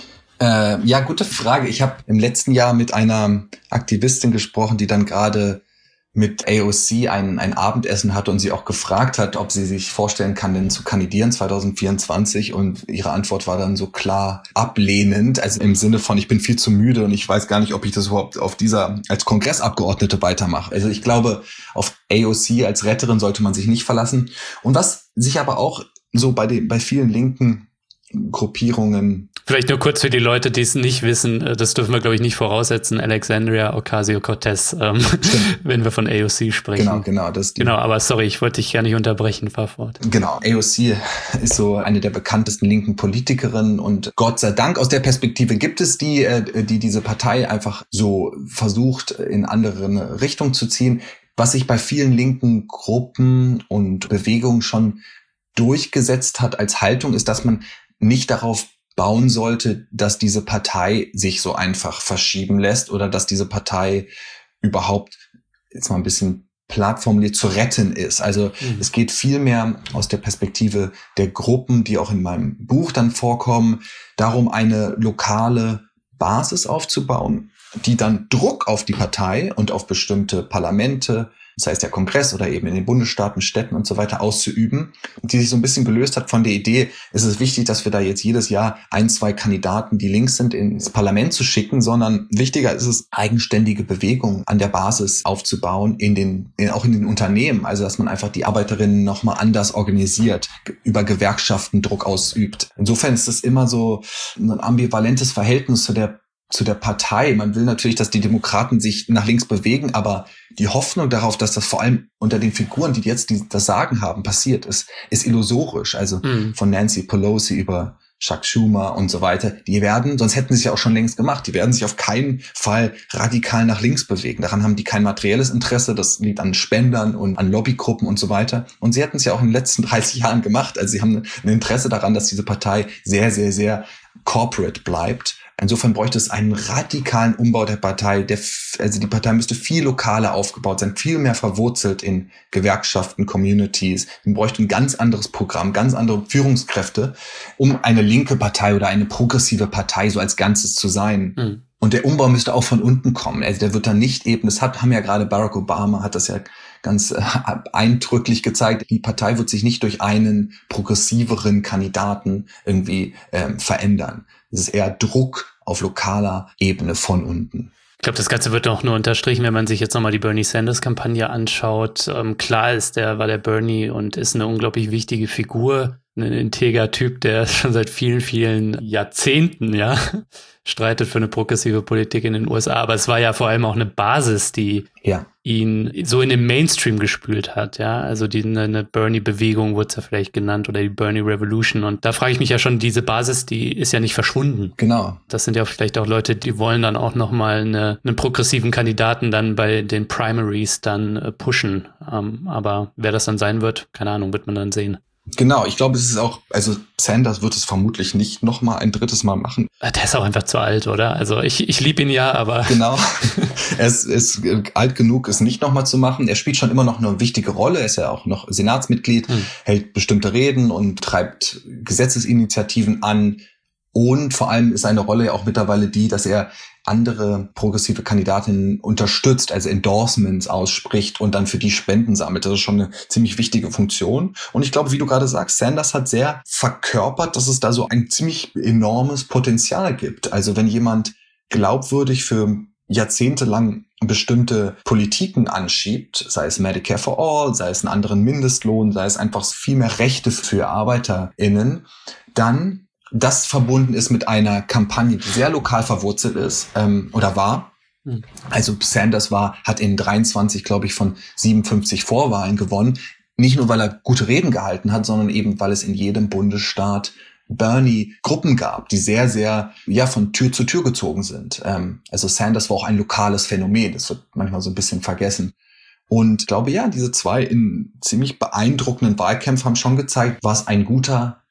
Äh, ja, gute Frage. Ich habe im letzten Jahr mit einer Aktivistin gesprochen, die dann gerade mit A O C ein, ein Abendessen hatte und sie auch gefragt hat, ob sie sich vorstellen kann, denn zu kandidieren zwanzig vierundzwanzig. Und ihre Antwort war dann so klar ablehnend, also im Sinne von, ich bin viel zu müde und ich weiß gar nicht, ob ich das überhaupt auf dieser, als Kongressabgeordnete weitermache. Also ich glaube, auf A O C als Retterin sollte man sich nicht verlassen. Und was sich aber auch so bei den, bei vielen linken Gruppierungen. Vielleicht nur kurz für die Leute, die es nicht wissen, das dürfen wir, glaube ich, nicht voraussetzen, Alexandria Ocasio-Cortez, ähm, wenn wir von A O C sprechen. Genau, genau. Das genau, aber sorry, ich wollte dich gar nicht unterbrechen, fahr fort. Genau, A O C ist so eine der bekanntesten linken Politikerinnen und Gott sei Dank aus der Perspektive gibt es die, die diese Partei einfach so versucht, in andere Richtung zu ziehen. Was sich bei vielen linken Gruppen und Bewegungen schon durchgesetzt hat als Haltung, ist, dass man nicht darauf bauen sollte, dass diese Partei sich so einfach verschieben lässt oder dass diese Partei überhaupt, jetzt mal ein bisschen platt formuliert, zu retten ist. Also mhm. es geht viel mehr aus der Perspektive der Gruppen, die auch in meinem Buch dann vorkommen, darum, eine lokale Basis aufzubauen, die dann Druck auf die Partei und auf bestimmte Parlamente, das heißt der Kongress oder eben in den Bundesstaaten, Städten und so weiter auszuüben, die sich so ein bisschen gelöst hat von der Idee, es ist wichtig, dass wir da jetzt jedes Jahr ein, zwei Kandidaten, die links sind, ins Parlament zu schicken, sondern wichtiger ist es, eigenständige Bewegungen an der Basis aufzubauen, in den, in, auch in den Unternehmen, also dass man einfach die Arbeiterinnen nochmal anders organisiert, über Gewerkschaften Druck ausübt. Insofern ist es immer so ein ambivalentes Verhältnis zu der zu der Partei. Man will natürlich, dass die Demokraten sich nach links bewegen, aber die Hoffnung darauf, dass das vor allem unter den Figuren, die jetzt die, das Sagen haben, passiert ist, ist illusorisch. Also mhm. von Nancy Pelosi über Chuck Schumer und so weiter. Die werden, sonst hätten sie es ja auch schon längst gemacht, die werden sich auf keinen Fall radikal nach links bewegen. Daran haben die kein materielles Interesse. Das liegt an Spendern und an Lobbygruppen und so weiter. Und sie hätten es ja auch in den letzten dreißig Jahren gemacht. Also sie haben ein Interesse daran, dass diese Partei sehr, sehr, sehr corporate bleibt. Insofern bräuchte es einen radikalen Umbau der Partei. Der, also die Partei müsste viel lokaler aufgebaut sein, viel mehr verwurzelt in Gewerkschaften, Communities. Man bräuchte ein ganz anderes Programm, ganz andere Führungskräfte, um eine linke Partei oder eine progressive Partei so als Ganzes zu sein. Mhm. Und der Umbau müsste auch von unten kommen. Also der wird dann nicht eben, das hat, haben ja gerade Barack Obama, hat das ja ganz äh, eindrücklich gezeigt, die Partei wird sich nicht durch einen progressiveren Kandidaten irgendwie ähm, verändern. Es ist eher Druck auf lokaler Ebene von unten. Ich glaube, das Ganze wird auch nur unterstrichen, wenn man sich jetzt nochmal die Bernie Sanders-Kampagne anschaut. Ähm, klar ist der, war der Bernie und ist eine unglaublich wichtige Figur, ein integer Typ, der schon seit vielen, vielen Jahrzehnten, ja, streitet für eine progressive Politik in den U S A. Aber es war ja vor allem auch eine Basis, die ja. ihn so in den Mainstream gespült hat, ja. Also die eine Bernie-Bewegung wurde es ja vielleicht genannt oder die Bernie Revolution. Und da frage ich mich ja schon, diese Basis, die ist ja nicht verschwunden. Genau. Das sind ja vielleicht auch Leute, die wollen dann auch nochmal eine, einen progressiven Kandidaten dann bei den Primaries dann äh, pushen. Ähm, aber wer das dann sein wird, keine Ahnung, wird man dann sehen. Genau, ich glaube, es ist auch, also Sanders wird es vermutlich nicht noch mal ein drittes Mal machen. Der ist auch einfach zu alt, oder? Also ich, ich liebe ihn ja, aber... Genau, er ist, ist alt genug, es nicht noch mal zu machen. Er spielt schon immer noch eine wichtige Rolle, er ist ja auch noch Senatsmitglied, hm. hält bestimmte Reden und treibt Gesetzesinitiativen an. Und vor allem ist seine Rolle ja auch mittlerweile die, dass er andere progressive Kandidatinnen unterstützt, also Endorsements ausspricht und dann für die Spenden sammelt. Das ist schon eine ziemlich wichtige Funktion. Und ich glaube, wie du gerade sagst, Sanders hat sehr verkörpert, dass es da so ein ziemlich enormes Potenzial gibt. Also wenn jemand glaubwürdig für jahrzehntelang bestimmte Politiken anschiebt, sei es Medicare for All, sei es einen anderen Mindestlohn, sei es einfach viel mehr Rechte für ArbeiterInnen, dann das verbunden ist mit einer Kampagne, die sehr lokal verwurzelt ist ähm, oder war. Mhm. Also Sanders war, hat in dreiundzwanzig, glaube ich, von siebenundfünfzig Vorwahlen gewonnen. Nicht nur, weil er gute Reden gehalten hat, sondern eben, weil es in jedem Bundesstaat Bernie-Gruppen gab, die sehr, sehr ja von Tür zu Tür gezogen sind. Ähm, also Sanders war auch ein lokales Phänomen. Das wird manchmal so ein bisschen vergessen. Und ich glaube, ja, diese zwei in ziemlich beeindruckenden Wahlkämpfen haben schon gezeigt, was ein guter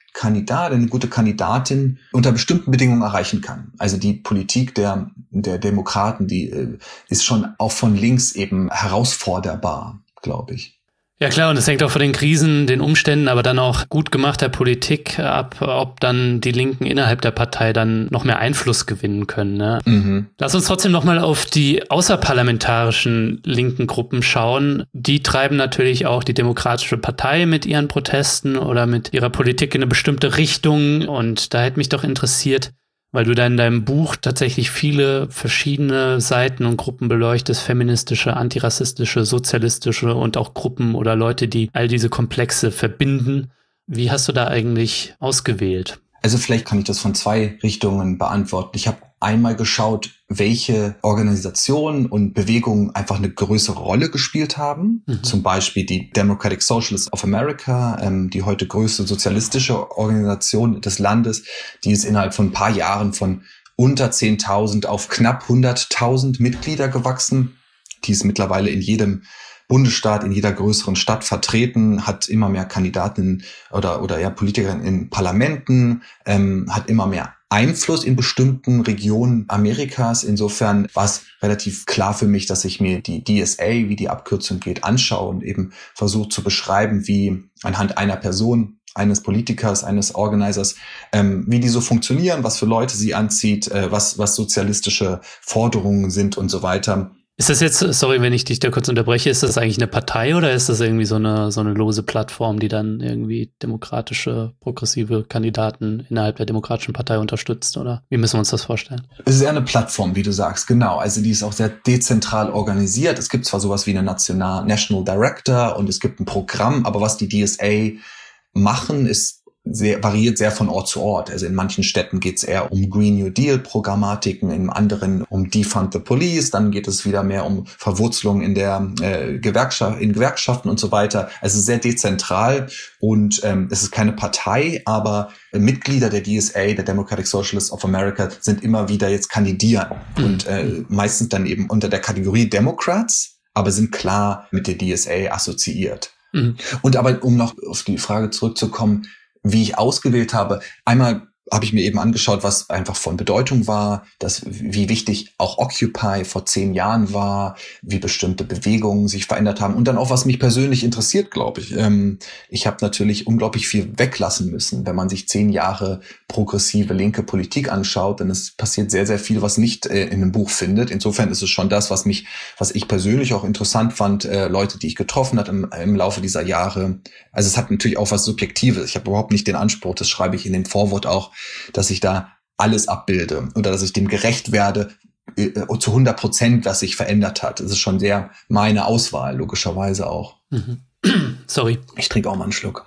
Kandidat, eine gute Kandidatin unter bestimmten Bedingungen erreichen kann. Also die Politik der, der Demokraten, die äh, ist schon auch von links eben herausforderbar, glaube ich. Ja klar, und es hängt auch von den Krisen, den Umständen, aber dann auch gut gemachter Politik ab, ob dann die Linken innerhalb der Partei dann noch mehr Einfluss gewinnen können. Ne? Mhm. Lass uns trotzdem nochmal auf die außerparlamentarischen linken Gruppen schauen. Die treiben natürlich auch die Demokratische Partei mit ihren Protesten oder mit ihrer Politik in eine bestimmte Richtung. Und da hätte mich doch interessiert, weil du da in deinem Buch tatsächlich viele verschiedene Seiten und Gruppen beleuchtest, feministische, antirassistische, sozialistische und auch Gruppen oder Leute, die all diese Komplexe verbinden. Wie hast du da eigentlich ausgewählt? Also vielleicht kann ich das von zwei Richtungen beantworten. Ich habe einmal geschaut, welche Organisationen und Bewegungen einfach eine größere Rolle gespielt haben. Mhm. Zum Beispiel die Democratic Socialists of America, ähm, die heute größte sozialistische Organisation des Landes. Die ist innerhalb von ein paar Jahren von unter zehntausend auf knapp hunderttausend Mitglieder gewachsen. Die ist mittlerweile in jedem Bundesstaat, in jeder größeren Stadt vertreten, hat immer mehr Kandidaten oder oder ja Politikerinnen in Parlamenten, ähm, hat immer mehr Einfluss in bestimmten Regionen Amerikas. Insofern war es relativ klar für mich, dass ich mir die D S A, wie die Abkürzung geht, anschaue und eben versuche zu beschreiben, wie anhand einer Person, eines Politikers, eines Organisers, ähm, wie die so funktionieren, was für Leute sie anzieht, äh, was was sozialistische Forderungen sind und so weiter. Ist das jetzt, sorry, wenn ich dich da kurz unterbreche, ist das eigentlich eine Partei oder ist das irgendwie so eine so eine lose Plattform, die dann irgendwie demokratische, progressive Kandidaten innerhalb der Demokratischen Partei unterstützt, oder wie müssen wir uns das vorstellen? Es ist eher eine Plattform, wie du sagst, genau. Also die ist auch sehr dezentral organisiert. Es gibt zwar sowas wie eine National, National Director und es gibt ein Programm, aber was die D S A machen, ist sehr, variiert sehr von Ort zu Ort. Also in manchen Städten geht es eher um Green New Deal Programmatiken, in anderen um Defund the Police, dann geht es wieder mehr um Verwurzelung in der äh, Gewerkschaft, in Gewerkschaften und so weiter. Also sehr dezentral und ähm, es ist keine Partei, aber äh, Mitglieder der D S A, der Democratic Socialists of America, sind immer wieder jetzt kandidieren und äh, meistens dann eben unter der Kategorie Democrats, aber sind klar mit der D S A assoziiert. Mhm. Und aber um noch auf die Frage zurückzukommen, wie ich ausgewählt habe. Einmal habe ich mir eben angeschaut, was einfach von Bedeutung war, dass, wie wichtig auch Occupy vor zehn Jahren war, wie bestimmte Bewegungen sich verändert haben und dann auch, was mich persönlich interessiert, glaube ich. Ähm, ich habe natürlich unglaublich viel weglassen müssen, wenn man sich zehn Jahre progressive linke Politik anschaut, dann es passiert sehr, sehr viel, was nicht äh, in einem Buch findet. Insofern ist es schon das, was mich, was ich persönlich auch interessant fand, äh, Leute, die ich getroffen habe im, im Laufe dieser Jahre. Also es hat natürlich auch was Subjektives. Ich habe überhaupt nicht den Anspruch, das schreibe ich in dem Vorwort auch, dass ich da alles abbilde oder dass ich dem gerecht werde äh, zu hundert Prozent, was sich verändert hat. Das ist schon sehr meine Auswahl, logischerweise auch. Mhm. Sorry. Ich trinke auch mal einen Schluck.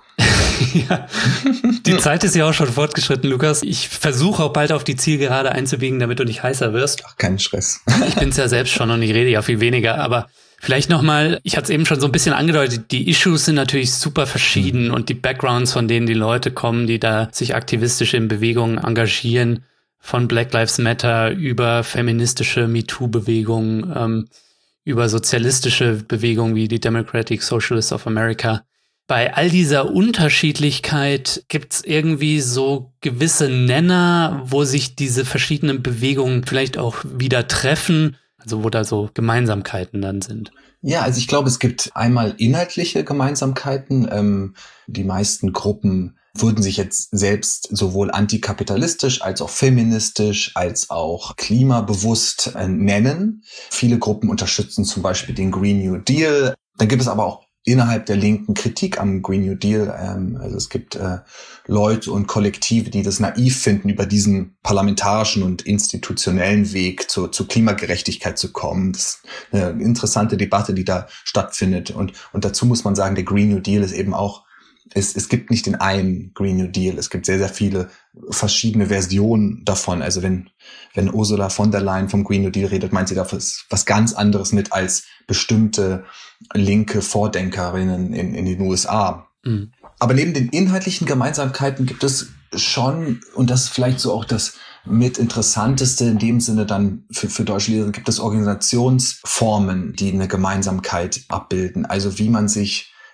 Ja. Die Zeit ist ja auch schon fortgeschritten, Lukas. Ich versuche auch bald auf die Zielgerade einzubiegen, damit du nicht heißer wirst. Ach, kein Stress. Ich bin's ja selbst schon und ich rede ja viel weniger, aber vielleicht nochmal, ich hatte es eben schon so ein bisschen angedeutet, die Issues sind natürlich super verschieden mhm. und die Backgrounds, von denen die Leute kommen, die da sich aktivistisch in Bewegungen engagieren, von Black Lives Matter über feministische MeToo-Bewegungen, ähm, über sozialistische Bewegungen wie die Democratic Socialists of America. Bei all dieser Unterschiedlichkeit gibt's irgendwie so gewisse Nenner, wo sich diese verschiedenen Bewegungen vielleicht auch wieder treffen. Also wo da so Gemeinsamkeiten dann sind. Ja, also ich glaube, es gibt einmal inhaltliche Gemeinsamkeiten. Ähm, die meisten Gruppen würden sich jetzt selbst sowohl antikapitalistisch als auch feministisch als auch klimabewusst äh, nennen. Viele Gruppen unterstützen zum Beispiel den Green New Deal. Dann gibt es aber auch innerhalb der Linken Kritik am Green New Deal. Ähm, also es gibt äh, Leute und Kollektive, die das naiv finden, über diesen parlamentarischen und institutionellen Weg zu, zu Klimagerechtigkeit zu kommen. Das ist eine interessante Debatte, die da stattfindet. Und, und dazu muss man sagen, der Green New Deal ist eben auch, es, es gibt nicht den einen Green New Deal. Es gibt sehr, sehr viele verschiedene Versionen davon. Also wenn, wenn Ursula von der Leyen vom Green New Deal redet, meint sie dafür was ganz anderes mit als bestimmte linke Vordenkerinnen in, in den U S A. Mhm. Aber neben den inhaltlichen Gemeinsamkeiten gibt es schon, und das ist vielleicht so auch das mit Interessanteste in dem Sinne dann für, für deutsche Leser, gibt es Organisationsformen, die eine Gemeinsamkeit abbilden. Also wie man sich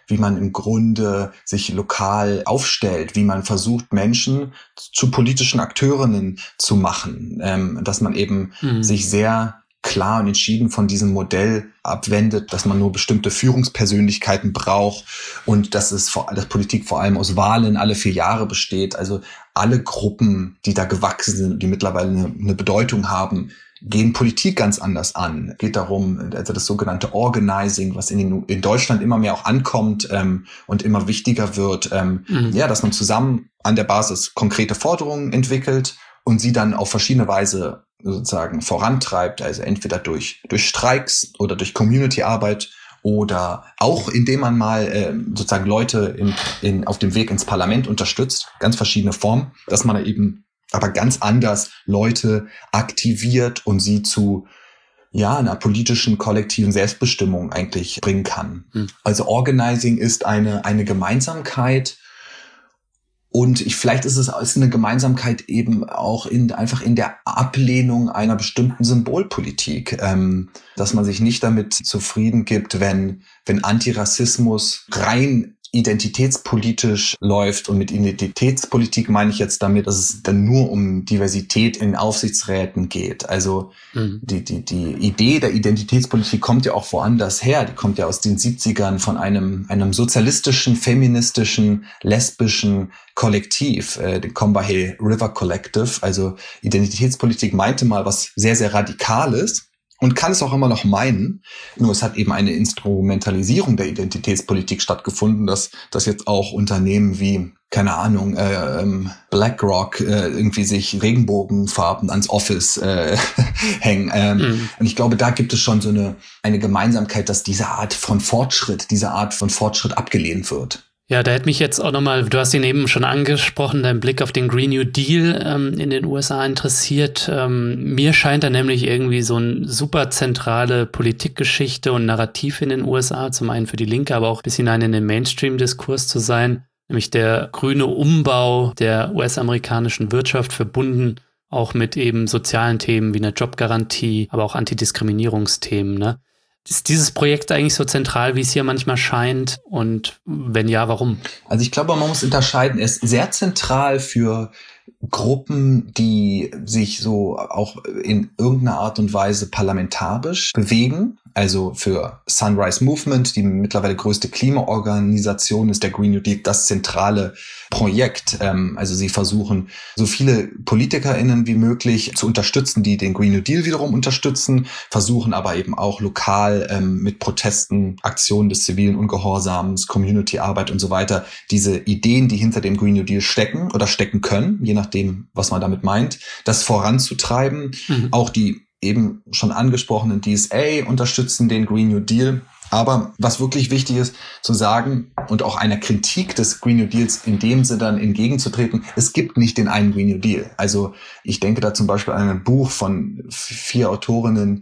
wie man im Grunde sich lokal aufstellt, wie man versucht, Menschen zu politischen Akteurinnen zu machen, ähm, dass man eben mhm. sich sehr klar und entschieden von diesem Modell abwendet, dass man nur bestimmte Führungspersönlichkeiten braucht und dass es vor, dass Politik vor allem aus Wahlen alle vier Jahre besteht. Also alle Gruppen, die da gewachsen sind, die mittlerweile eine, eine Bedeutung haben, gehen Politik ganz anders an. Es geht darum, also das sogenannte Organizing, was in, den, in Deutschland immer mehr auch ankommt ähm, und immer wichtiger wird, ähm, mhm. ja, dass man zusammen an der Basis konkrete Forderungen entwickelt und sie dann auf verschiedene Weise sozusagen vorantreibt, also entweder durch durch Streiks oder durch Community-Arbeit oder auch indem man mal äh, sozusagen Leute in, in, auf dem Weg ins Parlament unterstützt, ganz verschiedene Formen, dass man eben aber ganz anders Leute aktiviert und sie zu ja einer politischen kollektiven Selbstbestimmung eigentlich bringen kann. Hm. Also Organizing ist eine eine Gemeinsamkeit. Und ich, vielleicht ist es ist eine Gemeinsamkeit eben auch in einfach in der Ablehnung einer bestimmten Symbolpolitik, ähm, dass man sich nicht damit zufrieden gibt, wenn wenn Antirassismus rein identitätspolitisch läuft. Und mit Identitätspolitik meine ich jetzt damit, dass es dann nur um Diversität in Aufsichtsräten geht. Also mhm. die, die, die Idee der Identitätspolitik kommt ja auch woanders her. Die kommt ja aus den siebzigern von einem, einem sozialistischen, feministischen, lesbischen Kollektiv, äh, dem Combahee River Collective. Also Identitätspolitik meinte mal was sehr, sehr Radikales. Und kann es auch immer noch meinen, nur es hat eben eine Instrumentalisierung der Identitätspolitik stattgefunden, dass, dass jetzt auch Unternehmen wie, keine Ahnung, äh, ähm, BlackRock äh, irgendwie sich Regenbogenfarben ans Office äh, hängen. Ähm, mhm. Und ich glaube, da gibt es schon so eine, eine Gemeinsamkeit, dass diese Art von Fortschritt, diese Art von Fortschritt abgelehnt wird. Ja, da hätte mich jetzt auch nochmal, du hast ihn eben schon angesprochen, dein Blick auf den Green New Deal ähm, in den U S A interessiert. Ähm, mir scheint da nämlich irgendwie so eine super zentrale Politikgeschichte und Narrativ in den U S A, zum einen für die Linke, aber auch bis hinein in den Mainstream-Diskurs zu sein, nämlich der grüne Umbau der U S-amerikanischen Wirtschaft, verbunden auch mit eben sozialen Themen wie einer Jobgarantie, aber auch Antidiskriminierungsthemen, ne? Ist dieses Projekt eigentlich so zentral, wie es hier manchmal scheint? Und wenn ja, warum? Also ich glaube, man muss unterscheiden. Es ist sehr zentral für Gruppen, die sich so auch in irgendeiner Art und Weise parlamentarisch bewegen. Also für Sunrise Movement, die mittlerweile größte Klimaorganisation ist, der Green New Deal das zentrale Projekt. Also sie versuchen, so viele PolitikerInnen wie möglich zu unterstützen, die den Green New Deal wiederum unterstützen, versuchen aber eben auch lokal ähm, mit Protesten, Aktionen des zivilen Ungehorsams, Community-Arbeit und so weiter, diese Ideen, die hinter dem Green New Deal stecken oder stecken können, je nachdem, was man damit meint, das voranzutreiben. Mhm. Auch die eben schon angesprochenen D S A unterstützen den Green New Deal. Aber was wirklich wichtig ist zu sagen und auch einer Kritik des Green New Deals in dem Sinne dann entgegenzutreten, es gibt nicht den einen Green New Deal. Also ich denke da zum Beispiel an ein Buch von vier Autorinnen,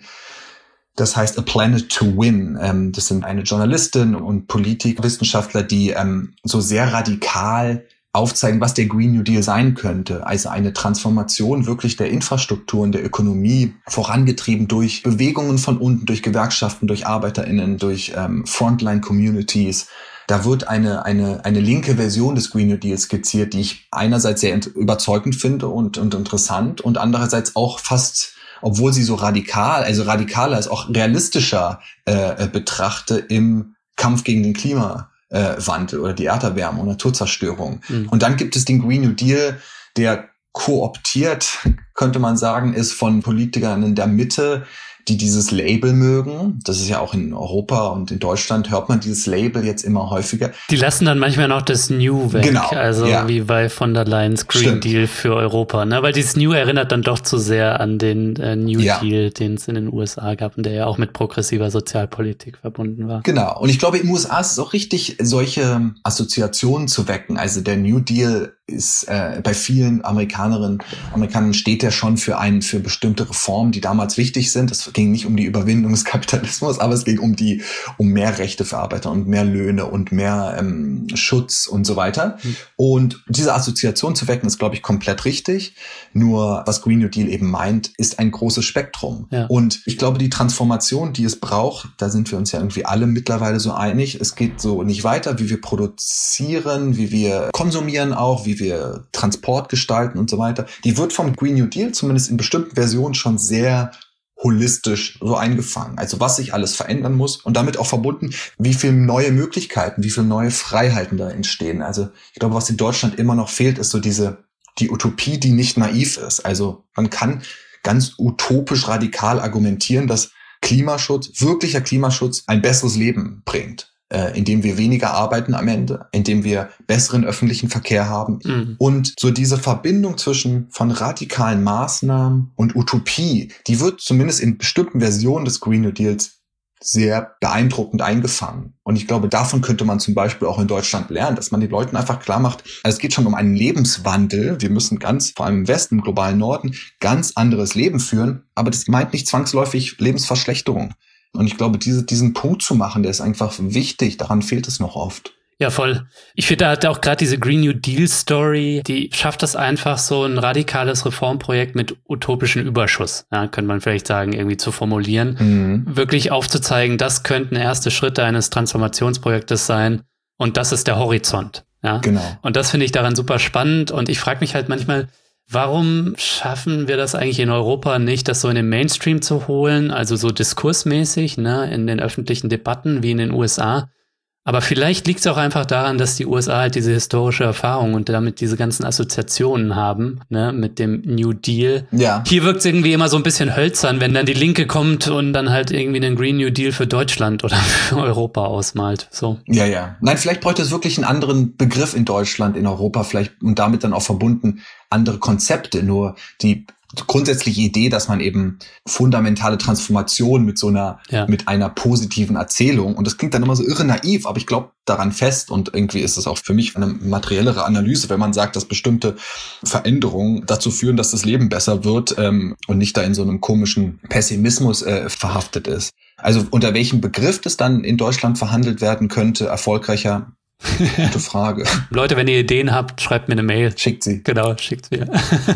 das heißt A Planet to Win. Das sind eine Journalistin und Politikwissenschaftler, die so sehr radikal aufzeigen, was der Green New Deal sein könnte. Also eine Transformation wirklich der Infrastrukturen, der Ökonomie, vorangetrieben durch Bewegungen von unten, durch Gewerkschaften, durch ArbeiterInnen, durch ähm, Frontline-Communities. Da wird eine eine eine linke Version des Green New Deals skizziert, die ich einerseits sehr überzeugend finde und, und interessant und andererseits auch fast, obwohl sie so radikal, also radikaler als auch realistischer äh, betrachte im Kampf gegen den Klima. Äh, Wandel oder die Erderwärmung und Naturzerstörung. Mhm. Und dann gibt es den Green New Deal, der kooptiert, könnte man sagen, ist von Politikern in der Mitte, die dieses Label mögen. Das ist ja auch in Europa und in Deutschland hört man dieses Label jetzt immer häufiger. Die lassen dann manchmal noch das New weg. Genau, also ja. Wie bei von der Leyen's Green Stimmt. Deal für Europa. Ne? Weil dieses New erinnert dann doch zu sehr an den äh, New ja. Deal, den es in den U S A gab und der ja auch mit progressiver Sozialpolitik verbunden war. Genau. Und ich glaube, in den U S A ist es auch richtig, solche Assoziationen zu wecken. Also der New Deal ist äh, bei vielen Amerikanerinnen, Amerikanern steht ja schon für einen, für bestimmte Reformen, die damals wichtig sind. Das ging nicht um die Überwindung des Kapitalismus, aber es ging um die, um mehr Rechte für Arbeiter und mehr Löhne und mehr ähm, Schutz und so weiter. Mhm. Und diese Assoziation zu wecken, ist, glaube ich, komplett richtig. Nur, was Green New Deal eben meint, ist ein großes Spektrum. Ja. Und ich glaube, die Transformation, die es braucht, da sind wir uns ja irgendwie alle mittlerweile so einig. Es geht so nicht weiter, wie wir produzieren, wie wir konsumieren auch, wie wir Transport gestalten und so weiter. Die wird vom Green New Deal, zumindest in bestimmten Versionen, schon sehr holistisch so eingefangen. Also was sich alles verändern muss und damit auch verbunden, wie viele neue Möglichkeiten, wie viele neue Freiheiten da entstehen. Also ich glaube, was in Deutschland immer noch fehlt, ist so diese, die Utopie, die nicht naiv ist. Also man kann ganz utopisch radikal argumentieren, dass Klimaschutz, wirklicher Klimaschutz, ein besseres Leben bringt. Äh, indem wir weniger arbeiten am Ende, indem wir besseren öffentlichen Verkehr haben. Mhm. Und so diese Verbindung zwischen von radikalen Maßnahmen und Utopie, die wird zumindest in bestimmten Versionen des Green New Deals sehr beeindruckend eingefangen. Und ich glaube, davon könnte man zum Beispiel auch in Deutschland lernen, dass man den Leuten einfach klar macht, also es geht schon um einen Lebenswandel. Wir müssen ganz, vor allem im Westen, im globalen Norden, ganz anderes Leben führen. Aber das meint nicht zwangsläufig Lebensverschlechterung. Und ich glaube, diese, diesen Punkt zu machen, der ist einfach wichtig. Daran fehlt es noch oft. Ja, voll. Ich finde, da hat auch gerade diese Green New Deal Story, die schafft es einfach, so ein radikales Reformprojekt mit utopischem Überschuss, ja, könnte man vielleicht sagen, irgendwie zu formulieren, mhm. wirklich aufzuzeigen, das könnten erste Schritte eines Transformationsprojektes sein und das ist der Horizont. Ja? Genau. Und das finde ich daran super spannend und ich frage mich halt manchmal, warum schaffen wir das eigentlich in Europa nicht, das so in den Mainstream zu holen, also so diskursmäßig, ne, in den öffentlichen Debatten wie in den U S A? Aber vielleicht liegt es auch einfach daran, dass die U S A halt diese historische Erfahrung und damit diese ganzen Assoziationen haben, ne, mit dem New Deal. Ja. Hier wirkt es irgendwie immer so ein bisschen hölzern, wenn dann die Linke kommt und dann halt irgendwie einen Green New Deal für Deutschland oder für Europa ausmalt. So. Ja, ja. Nein, vielleicht bräuchte es wirklich einen anderen Begriff in Deutschland, in Europa vielleicht und damit dann auch verbunden andere Konzepte. Nur die grundsätzliche Idee, dass man eben fundamentale Transformation mit so einer, ja. mit einer positiven Erzählung, und das klingt dann immer so irre naiv, aber ich glaube daran fest und irgendwie ist es auch für mich eine materiellere Analyse, wenn man sagt, dass bestimmte Veränderungen dazu führen, dass das Leben besser wird ähm, und nicht da in so einem komischen Pessimismus äh, verhaftet ist. Also unter welchem Begriff das dann in Deutschland verhandelt werden könnte, erfolgreicher? Gute Frage. Leute, wenn ihr Ideen habt, schreibt mir eine Mail. Schickt sie. Genau, schickt sie.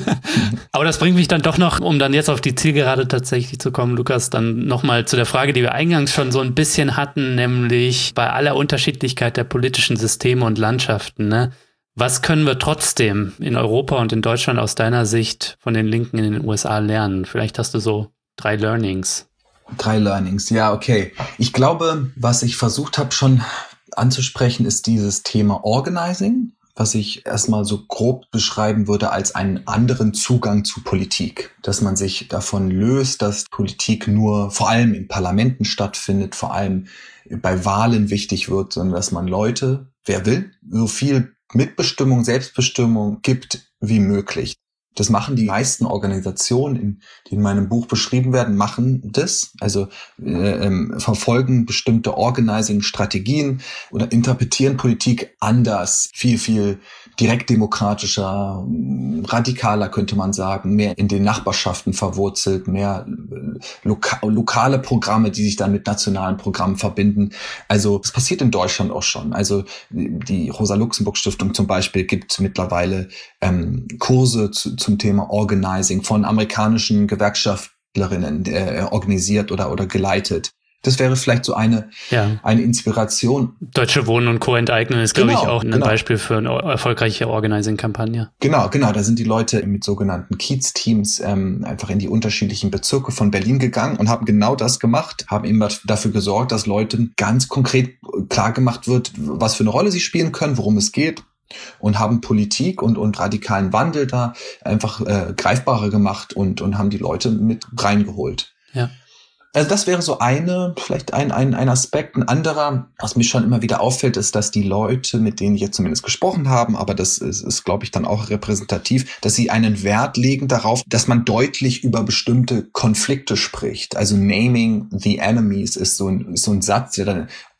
Aber das bringt mich dann doch noch, um dann jetzt auf die Zielgerade tatsächlich zu kommen, Lukas, dann nochmal zu der Frage, die wir eingangs schon so ein bisschen hatten, nämlich bei aller Unterschiedlichkeit der politischen Systeme und Landschaften, ne? Was können wir trotzdem in Europa und in Deutschland aus deiner Sicht von den Linken in den U S A lernen? Vielleicht hast du so drei Learnings. Drei Learnings, ja, okay. Ich glaube, was ich versucht habe schon anzusprechen, ist dieses Thema Organizing, was ich erstmal so grob beschreiben würde als einen anderen Zugang zu Politik. Dass man sich davon löst, dass Politik nur vor allem in Parlamenten stattfindet, vor allem bei Wahlen wichtig wird, sondern dass man Leute, wer will, so viel Mitbestimmung, Selbstbestimmung gibt wie möglich. Das machen die meisten Organisationen, die in meinem Buch beschrieben werden, machen das. Also äh, ähm, verfolgen bestimmte Organizing-Strategien oder interpretieren Politik anders, viel, viel direktdemokratischer, radikaler könnte man sagen, mehr in den Nachbarschaften verwurzelt, mehr loka- lokale Programme, die sich dann mit nationalen Programmen verbinden. Also das passiert in Deutschland auch schon. Also die Rosa-Luxemburg-Stiftung zum Beispiel gibt mittlerweile ähm, Kurse zu, zum Thema Organizing von amerikanischen Gewerkschaftlerinnen äh, organisiert oder oder geleitet. Das wäre vielleicht so eine, ja. eine Inspiration. Deutsche Wohnen und Co. enteignen ist, glaube genau, ich, auch ein genau. Beispiel für eine erfolgreiche Organizing-Kampagne. Genau, genau. Da sind die Leute mit sogenannten Kiez-Teams ähm, einfach in die unterschiedlichen Bezirke von Berlin gegangen und haben genau das gemacht, haben eben dafür gesorgt, dass Leuten ganz konkret klar gemacht wird, was für eine Rolle sie spielen können, worum es geht. Und haben Politik und, und radikalen Wandel da einfach äh, greifbarer gemacht und, und haben die Leute mit reingeholt. Ja. Also das wäre so eine, vielleicht ein, ein, ein Aspekt. Ein anderer, was mir schon immer wieder auffällt, ist, dass die Leute, mit denen ich jetzt zumindest gesprochen habe, aber das ist, ist glaube ich, dann auch repräsentativ, dass sie einen Wert legen darauf, dass man deutlich über bestimmte Konflikte spricht. Also naming the enemies ist so ein, ist so ein Satz, der dann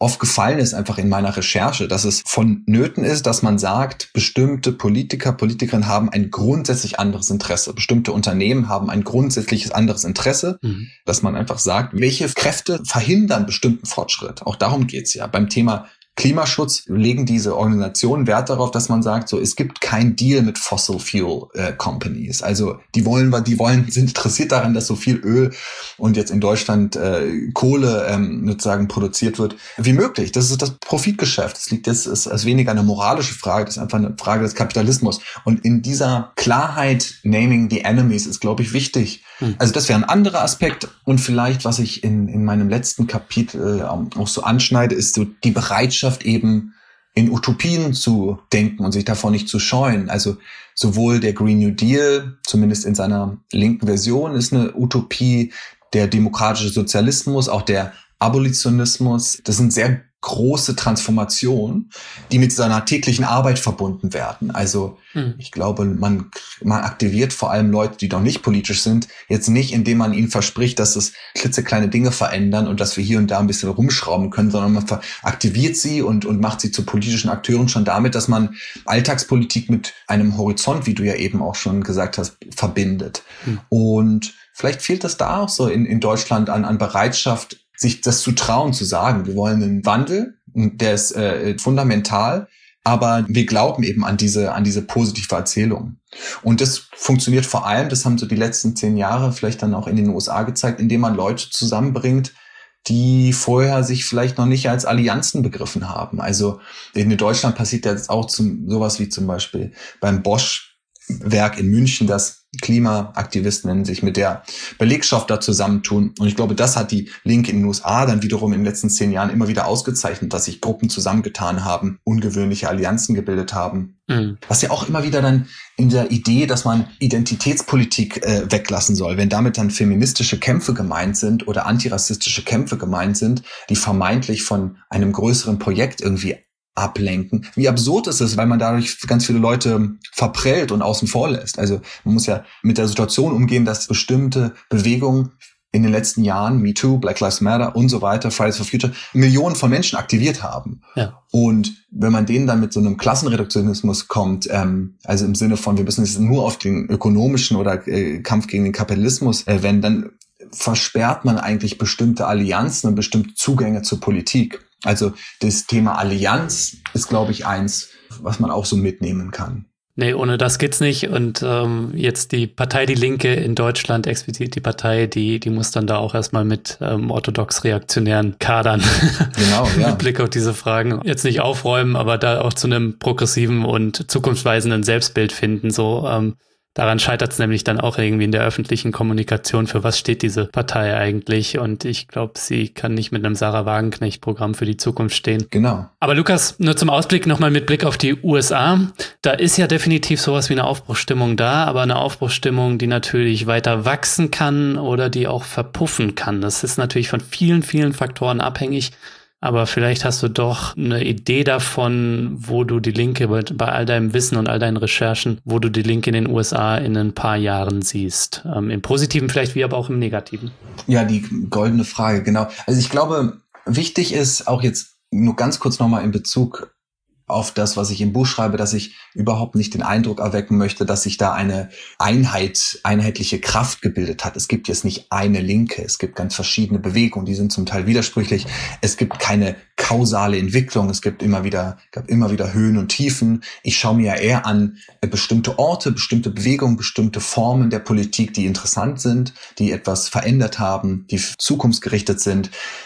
aufgefallen ist einfach in meiner Recherche, dass es vonnöten ist, dass man sagt, bestimmte Politiker, Politikerinnen haben ein grundsätzlich anderes Interesse. Bestimmte Unternehmen haben ein grundsätzliches anderes Interesse, mhm. dass man einfach sagt, welche Kräfte verhindern bestimmten Fortschritt. Auch darum geht's ja. Beim Thema Klimaschutz legen diese Organisationen Wert darauf, dass man sagt, so, es gibt kein Deal mit Fossil Fuel äh, Companies. Also, die wollen, die wollen, sind interessiert daran, dass so viel Öl und jetzt in Deutschland äh, Kohle ähm, sozusagen produziert wird wie möglich. Das ist das Profitgeschäft. Das liegt jetzt, ist, ist weniger eine moralische Frage, das ist einfach eine Frage des Kapitalismus. Und in dieser Klarheit, naming the enemies, ist, glaube ich, wichtig. Hm. Also, das wäre ein anderer Aspekt. Und vielleicht, was ich in, in meinem letzten Kapitel äh, auch so anschneide, ist so die Bereitschaft, eben in Utopien zu denken und sich davon nicht zu scheuen. Also sowohl der Green New Deal, zumindest in seiner linken Version, ist eine Utopie, der demokratische Sozialismus, auch der Abolitionismus. Das sind sehr große Transformationen, die mit seiner täglichen Arbeit verbunden werden. Also hm. ich glaube, man, man aktiviert vor allem Leute, die noch nicht politisch sind, jetzt nicht, indem man ihnen verspricht, dass es klitzekleine Dinge verändern und dass wir hier und da ein bisschen rumschrauben können, sondern man aktiviert sie und, und macht sie zu politischen Akteuren schon damit, dass man Alltagspolitik mit einem Horizont, wie du ja eben auch schon gesagt hast, verbindet. Hm. Und vielleicht fehlt das da auch so in, in Deutschland an, an Bereitschaft, sich das zu trauen, zu sagen, wir wollen einen Wandel, der ist äh, fundamental, aber wir glauben eben an diese an diese positive Erzählung. Und das funktioniert vor allem, das haben so die letzten zehn Jahre vielleicht dann auch in den U S A gezeigt, indem man Leute zusammenbringt, die vorher sich vielleicht noch nicht als Allianzen begriffen haben. Also in Deutschland passiert jetzt auch zum, sowas wie zum Beispiel beim Bosch-Werk in München, dass Klimaaktivisten sich mit der Belegschaft da zusammentun. Und ich glaube, das hat die Linke in den U S A dann wiederum in den letzten zehn Jahren immer wieder ausgezeichnet, dass sich Gruppen zusammengetan haben, ungewöhnliche Allianzen gebildet haben. Mhm. Was ja auch immer wieder dann in der Idee, dass man Identitätspolitik äh, weglassen soll, wenn damit dann feministische Kämpfe gemeint sind oder antirassistische Kämpfe gemeint sind, die vermeintlich von einem größeren Projekt irgendwie ablenken. Wie absurd ist es, weil man dadurch ganz viele Leute verprellt und außen vor lässt. Also man muss ja mit der Situation umgehen, dass bestimmte Bewegungen in den letzten Jahren, Me Too, Black Lives Matter und so weiter, Fridays for Future, Millionen von Menschen aktiviert haben. Ja. Und wenn man denen dann mit so einem Klassenreduktionismus kommt, ähm, also im Sinne von, wir müssen es nur auf den ökonomischen oder äh, Kampf gegen den Kapitalismus äh, wenden, dann versperrt man eigentlich bestimmte Allianzen und bestimmte Zugänge zur Politik. Also das Thema Allianz ist, glaube ich, eins, was man auch so mitnehmen kann. Nee, ohne das geht's nicht. Und ähm, jetzt die Partei Die Linke in Deutschland, explizit die Partei, die die muss dann da auch erstmal mit ähm, orthodox-reaktionären Kadern genau, ja. mit Blick auf diese Fragen jetzt nicht aufräumen, aber da auch zu einem progressiven und zukunftsweisenden Selbstbild finden, so ähm, daran scheitert es nämlich dann auch irgendwie in der öffentlichen Kommunikation. Für was steht diese Partei eigentlich? Und ich glaube, sie kann nicht mit einem Sarah Wagenknecht-Programm für die Zukunft stehen. Genau. Aber Lukas, nur zum Ausblick nochmal mit Blick auf die U S A. Da ist ja definitiv sowas wie eine Aufbruchsstimmung da, aber eine Aufbruchsstimmung, die natürlich weiter wachsen kann oder die auch verpuffen kann. Das ist natürlich von vielen, vielen Faktoren abhängig. Aber vielleicht hast du doch eine Idee davon, wo du die Linke bei, bei all deinem Wissen und all deinen Recherchen, wo du die Linke in den U S A in ein paar Jahren siehst. Ähm, im Positiven vielleicht, wie aber auch im Negativen. Ja, die goldene Frage, genau. Also ich glaube, wichtig ist auch jetzt nur ganz kurz nochmal in Bezug auf das, was ich im Buch schreibe, dass ich überhaupt nicht den Eindruck erwecken möchte, dass sich da eine Einheit, einheitliche Kraft gebildet hat. Es gibt jetzt nicht eine Linke, es gibt ganz verschiedene Bewegungen, die sind zum Teil widersprüchlich. Es gibt keine kausale Entwicklung, es gibt immer wieder, gab immer wieder Höhen und Tiefen. Ich schaue mir ja eher an bestimmte Orte, bestimmte Bewegungen, bestimmte Formen der Politik, die interessant sind, die etwas verändert haben, die zukunftsgerichtet sind,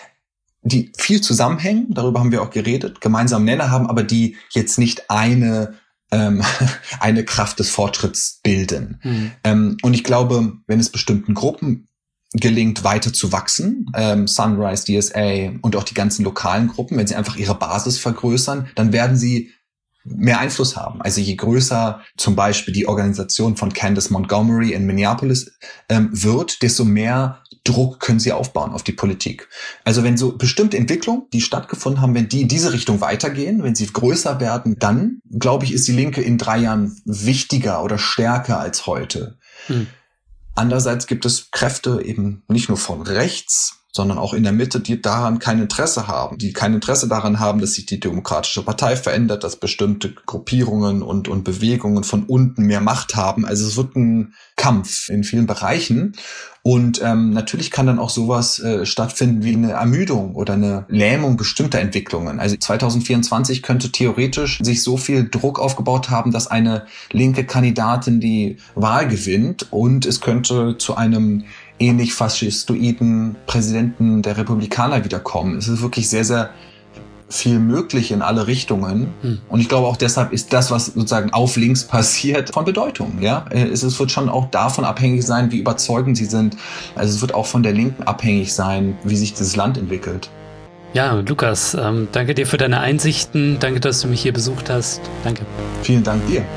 die viel zusammenhängen, darüber haben wir auch geredet, gemeinsam Nenner haben, aber die jetzt nicht eine ähm, eine Kraft des Fortschritts bilden. Mhm. Ähm, und ich glaube, wenn es bestimmten Gruppen gelingt, weiter zu wachsen, ähm, Sunrise, D S A und auch die ganzen lokalen Gruppen, wenn sie einfach ihre Basis vergrößern, dann werden sie mehr Einfluss haben. Also je größer zum Beispiel die Organisation von Candace Montgomery in Minneapolis ähm, wird, desto mehr Druck können sie aufbauen auf die Politik. Also wenn so bestimmte Entwicklungen, die stattgefunden haben, wenn die in diese Richtung weitergehen, wenn sie größer werden, dann, glaube ich, ist die Linke in drei Jahren wichtiger oder stärker als heute. Hm. Andererseits gibt es Kräfte eben nicht nur von rechts, sondern auch in der Mitte, die daran kein Interesse haben, die kein Interesse daran haben, dass sich die Demokratische Partei verändert, dass bestimmte Gruppierungen und, und Bewegungen von unten mehr Macht haben. Also es wird ein Kampf in vielen Bereichen. Und ähm, natürlich kann dann auch sowas äh, stattfinden wie eine Ermüdung oder eine Lähmung bestimmter Entwicklungen. Also zwanzig vierundzwanzig könnte theoretisch sich so viel Druck aufgebaut haben, dass eine linke Kandidatin die Wahl gewinnt und es könnte zu einem ähnlich faschistoiden Präsidenten der Republikaner wiederkommen. Es ist wirklich sehr, sehr viel möglich in alle Richtungen. Hm. Und ich glaube auch deshalb ist das, was sozusagen auf links passiert, von Bedeutung. Ja, es, es wird schon auch davon abhängig sein, wie überzeugend sie sind. Also es wird auch von der Linken abhängig sein, wie sich dieses Land entwickelt. Ja, Lukas, ähm, danke dir für deine Einsichten. Danke, dass du mich hier besucht hast. Danke. Vielen Dank dir.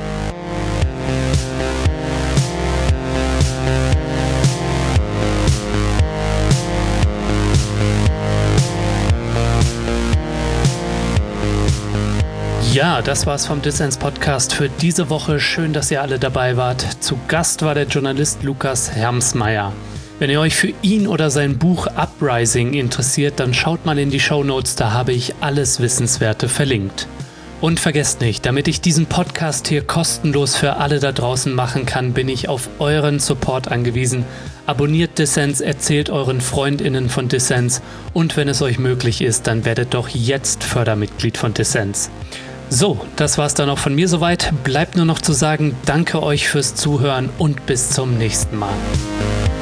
Ja, das war's vom Dissens-Podcast für diese Woche. Schön, dass ihr alle dabei wart. Zu Gast war der Journalist Lukas Hermsmeyer. Wenn ihr euch für ihn oder sein Buch Uprising interessiert, dann schaut mal in die Shownotes, da habe ich alles Wissenswerte verlinkt. Und vergesst nicht, damit ich diesen Podcast hier kostenlos für alle da draußen machen kann, bin ich auf euren Support angewiesen. Abonniert Dissens, erzählt euren FreundInnen von Dissens und wenn es euch möglich ist, dann werdet doch jetzt Fördermitglied von Dissens. So, das war's dann auch von mir soweit. Bleibt nur noch zu sagen, danke euch fürs Zuhören und bis zum nächsten Mal.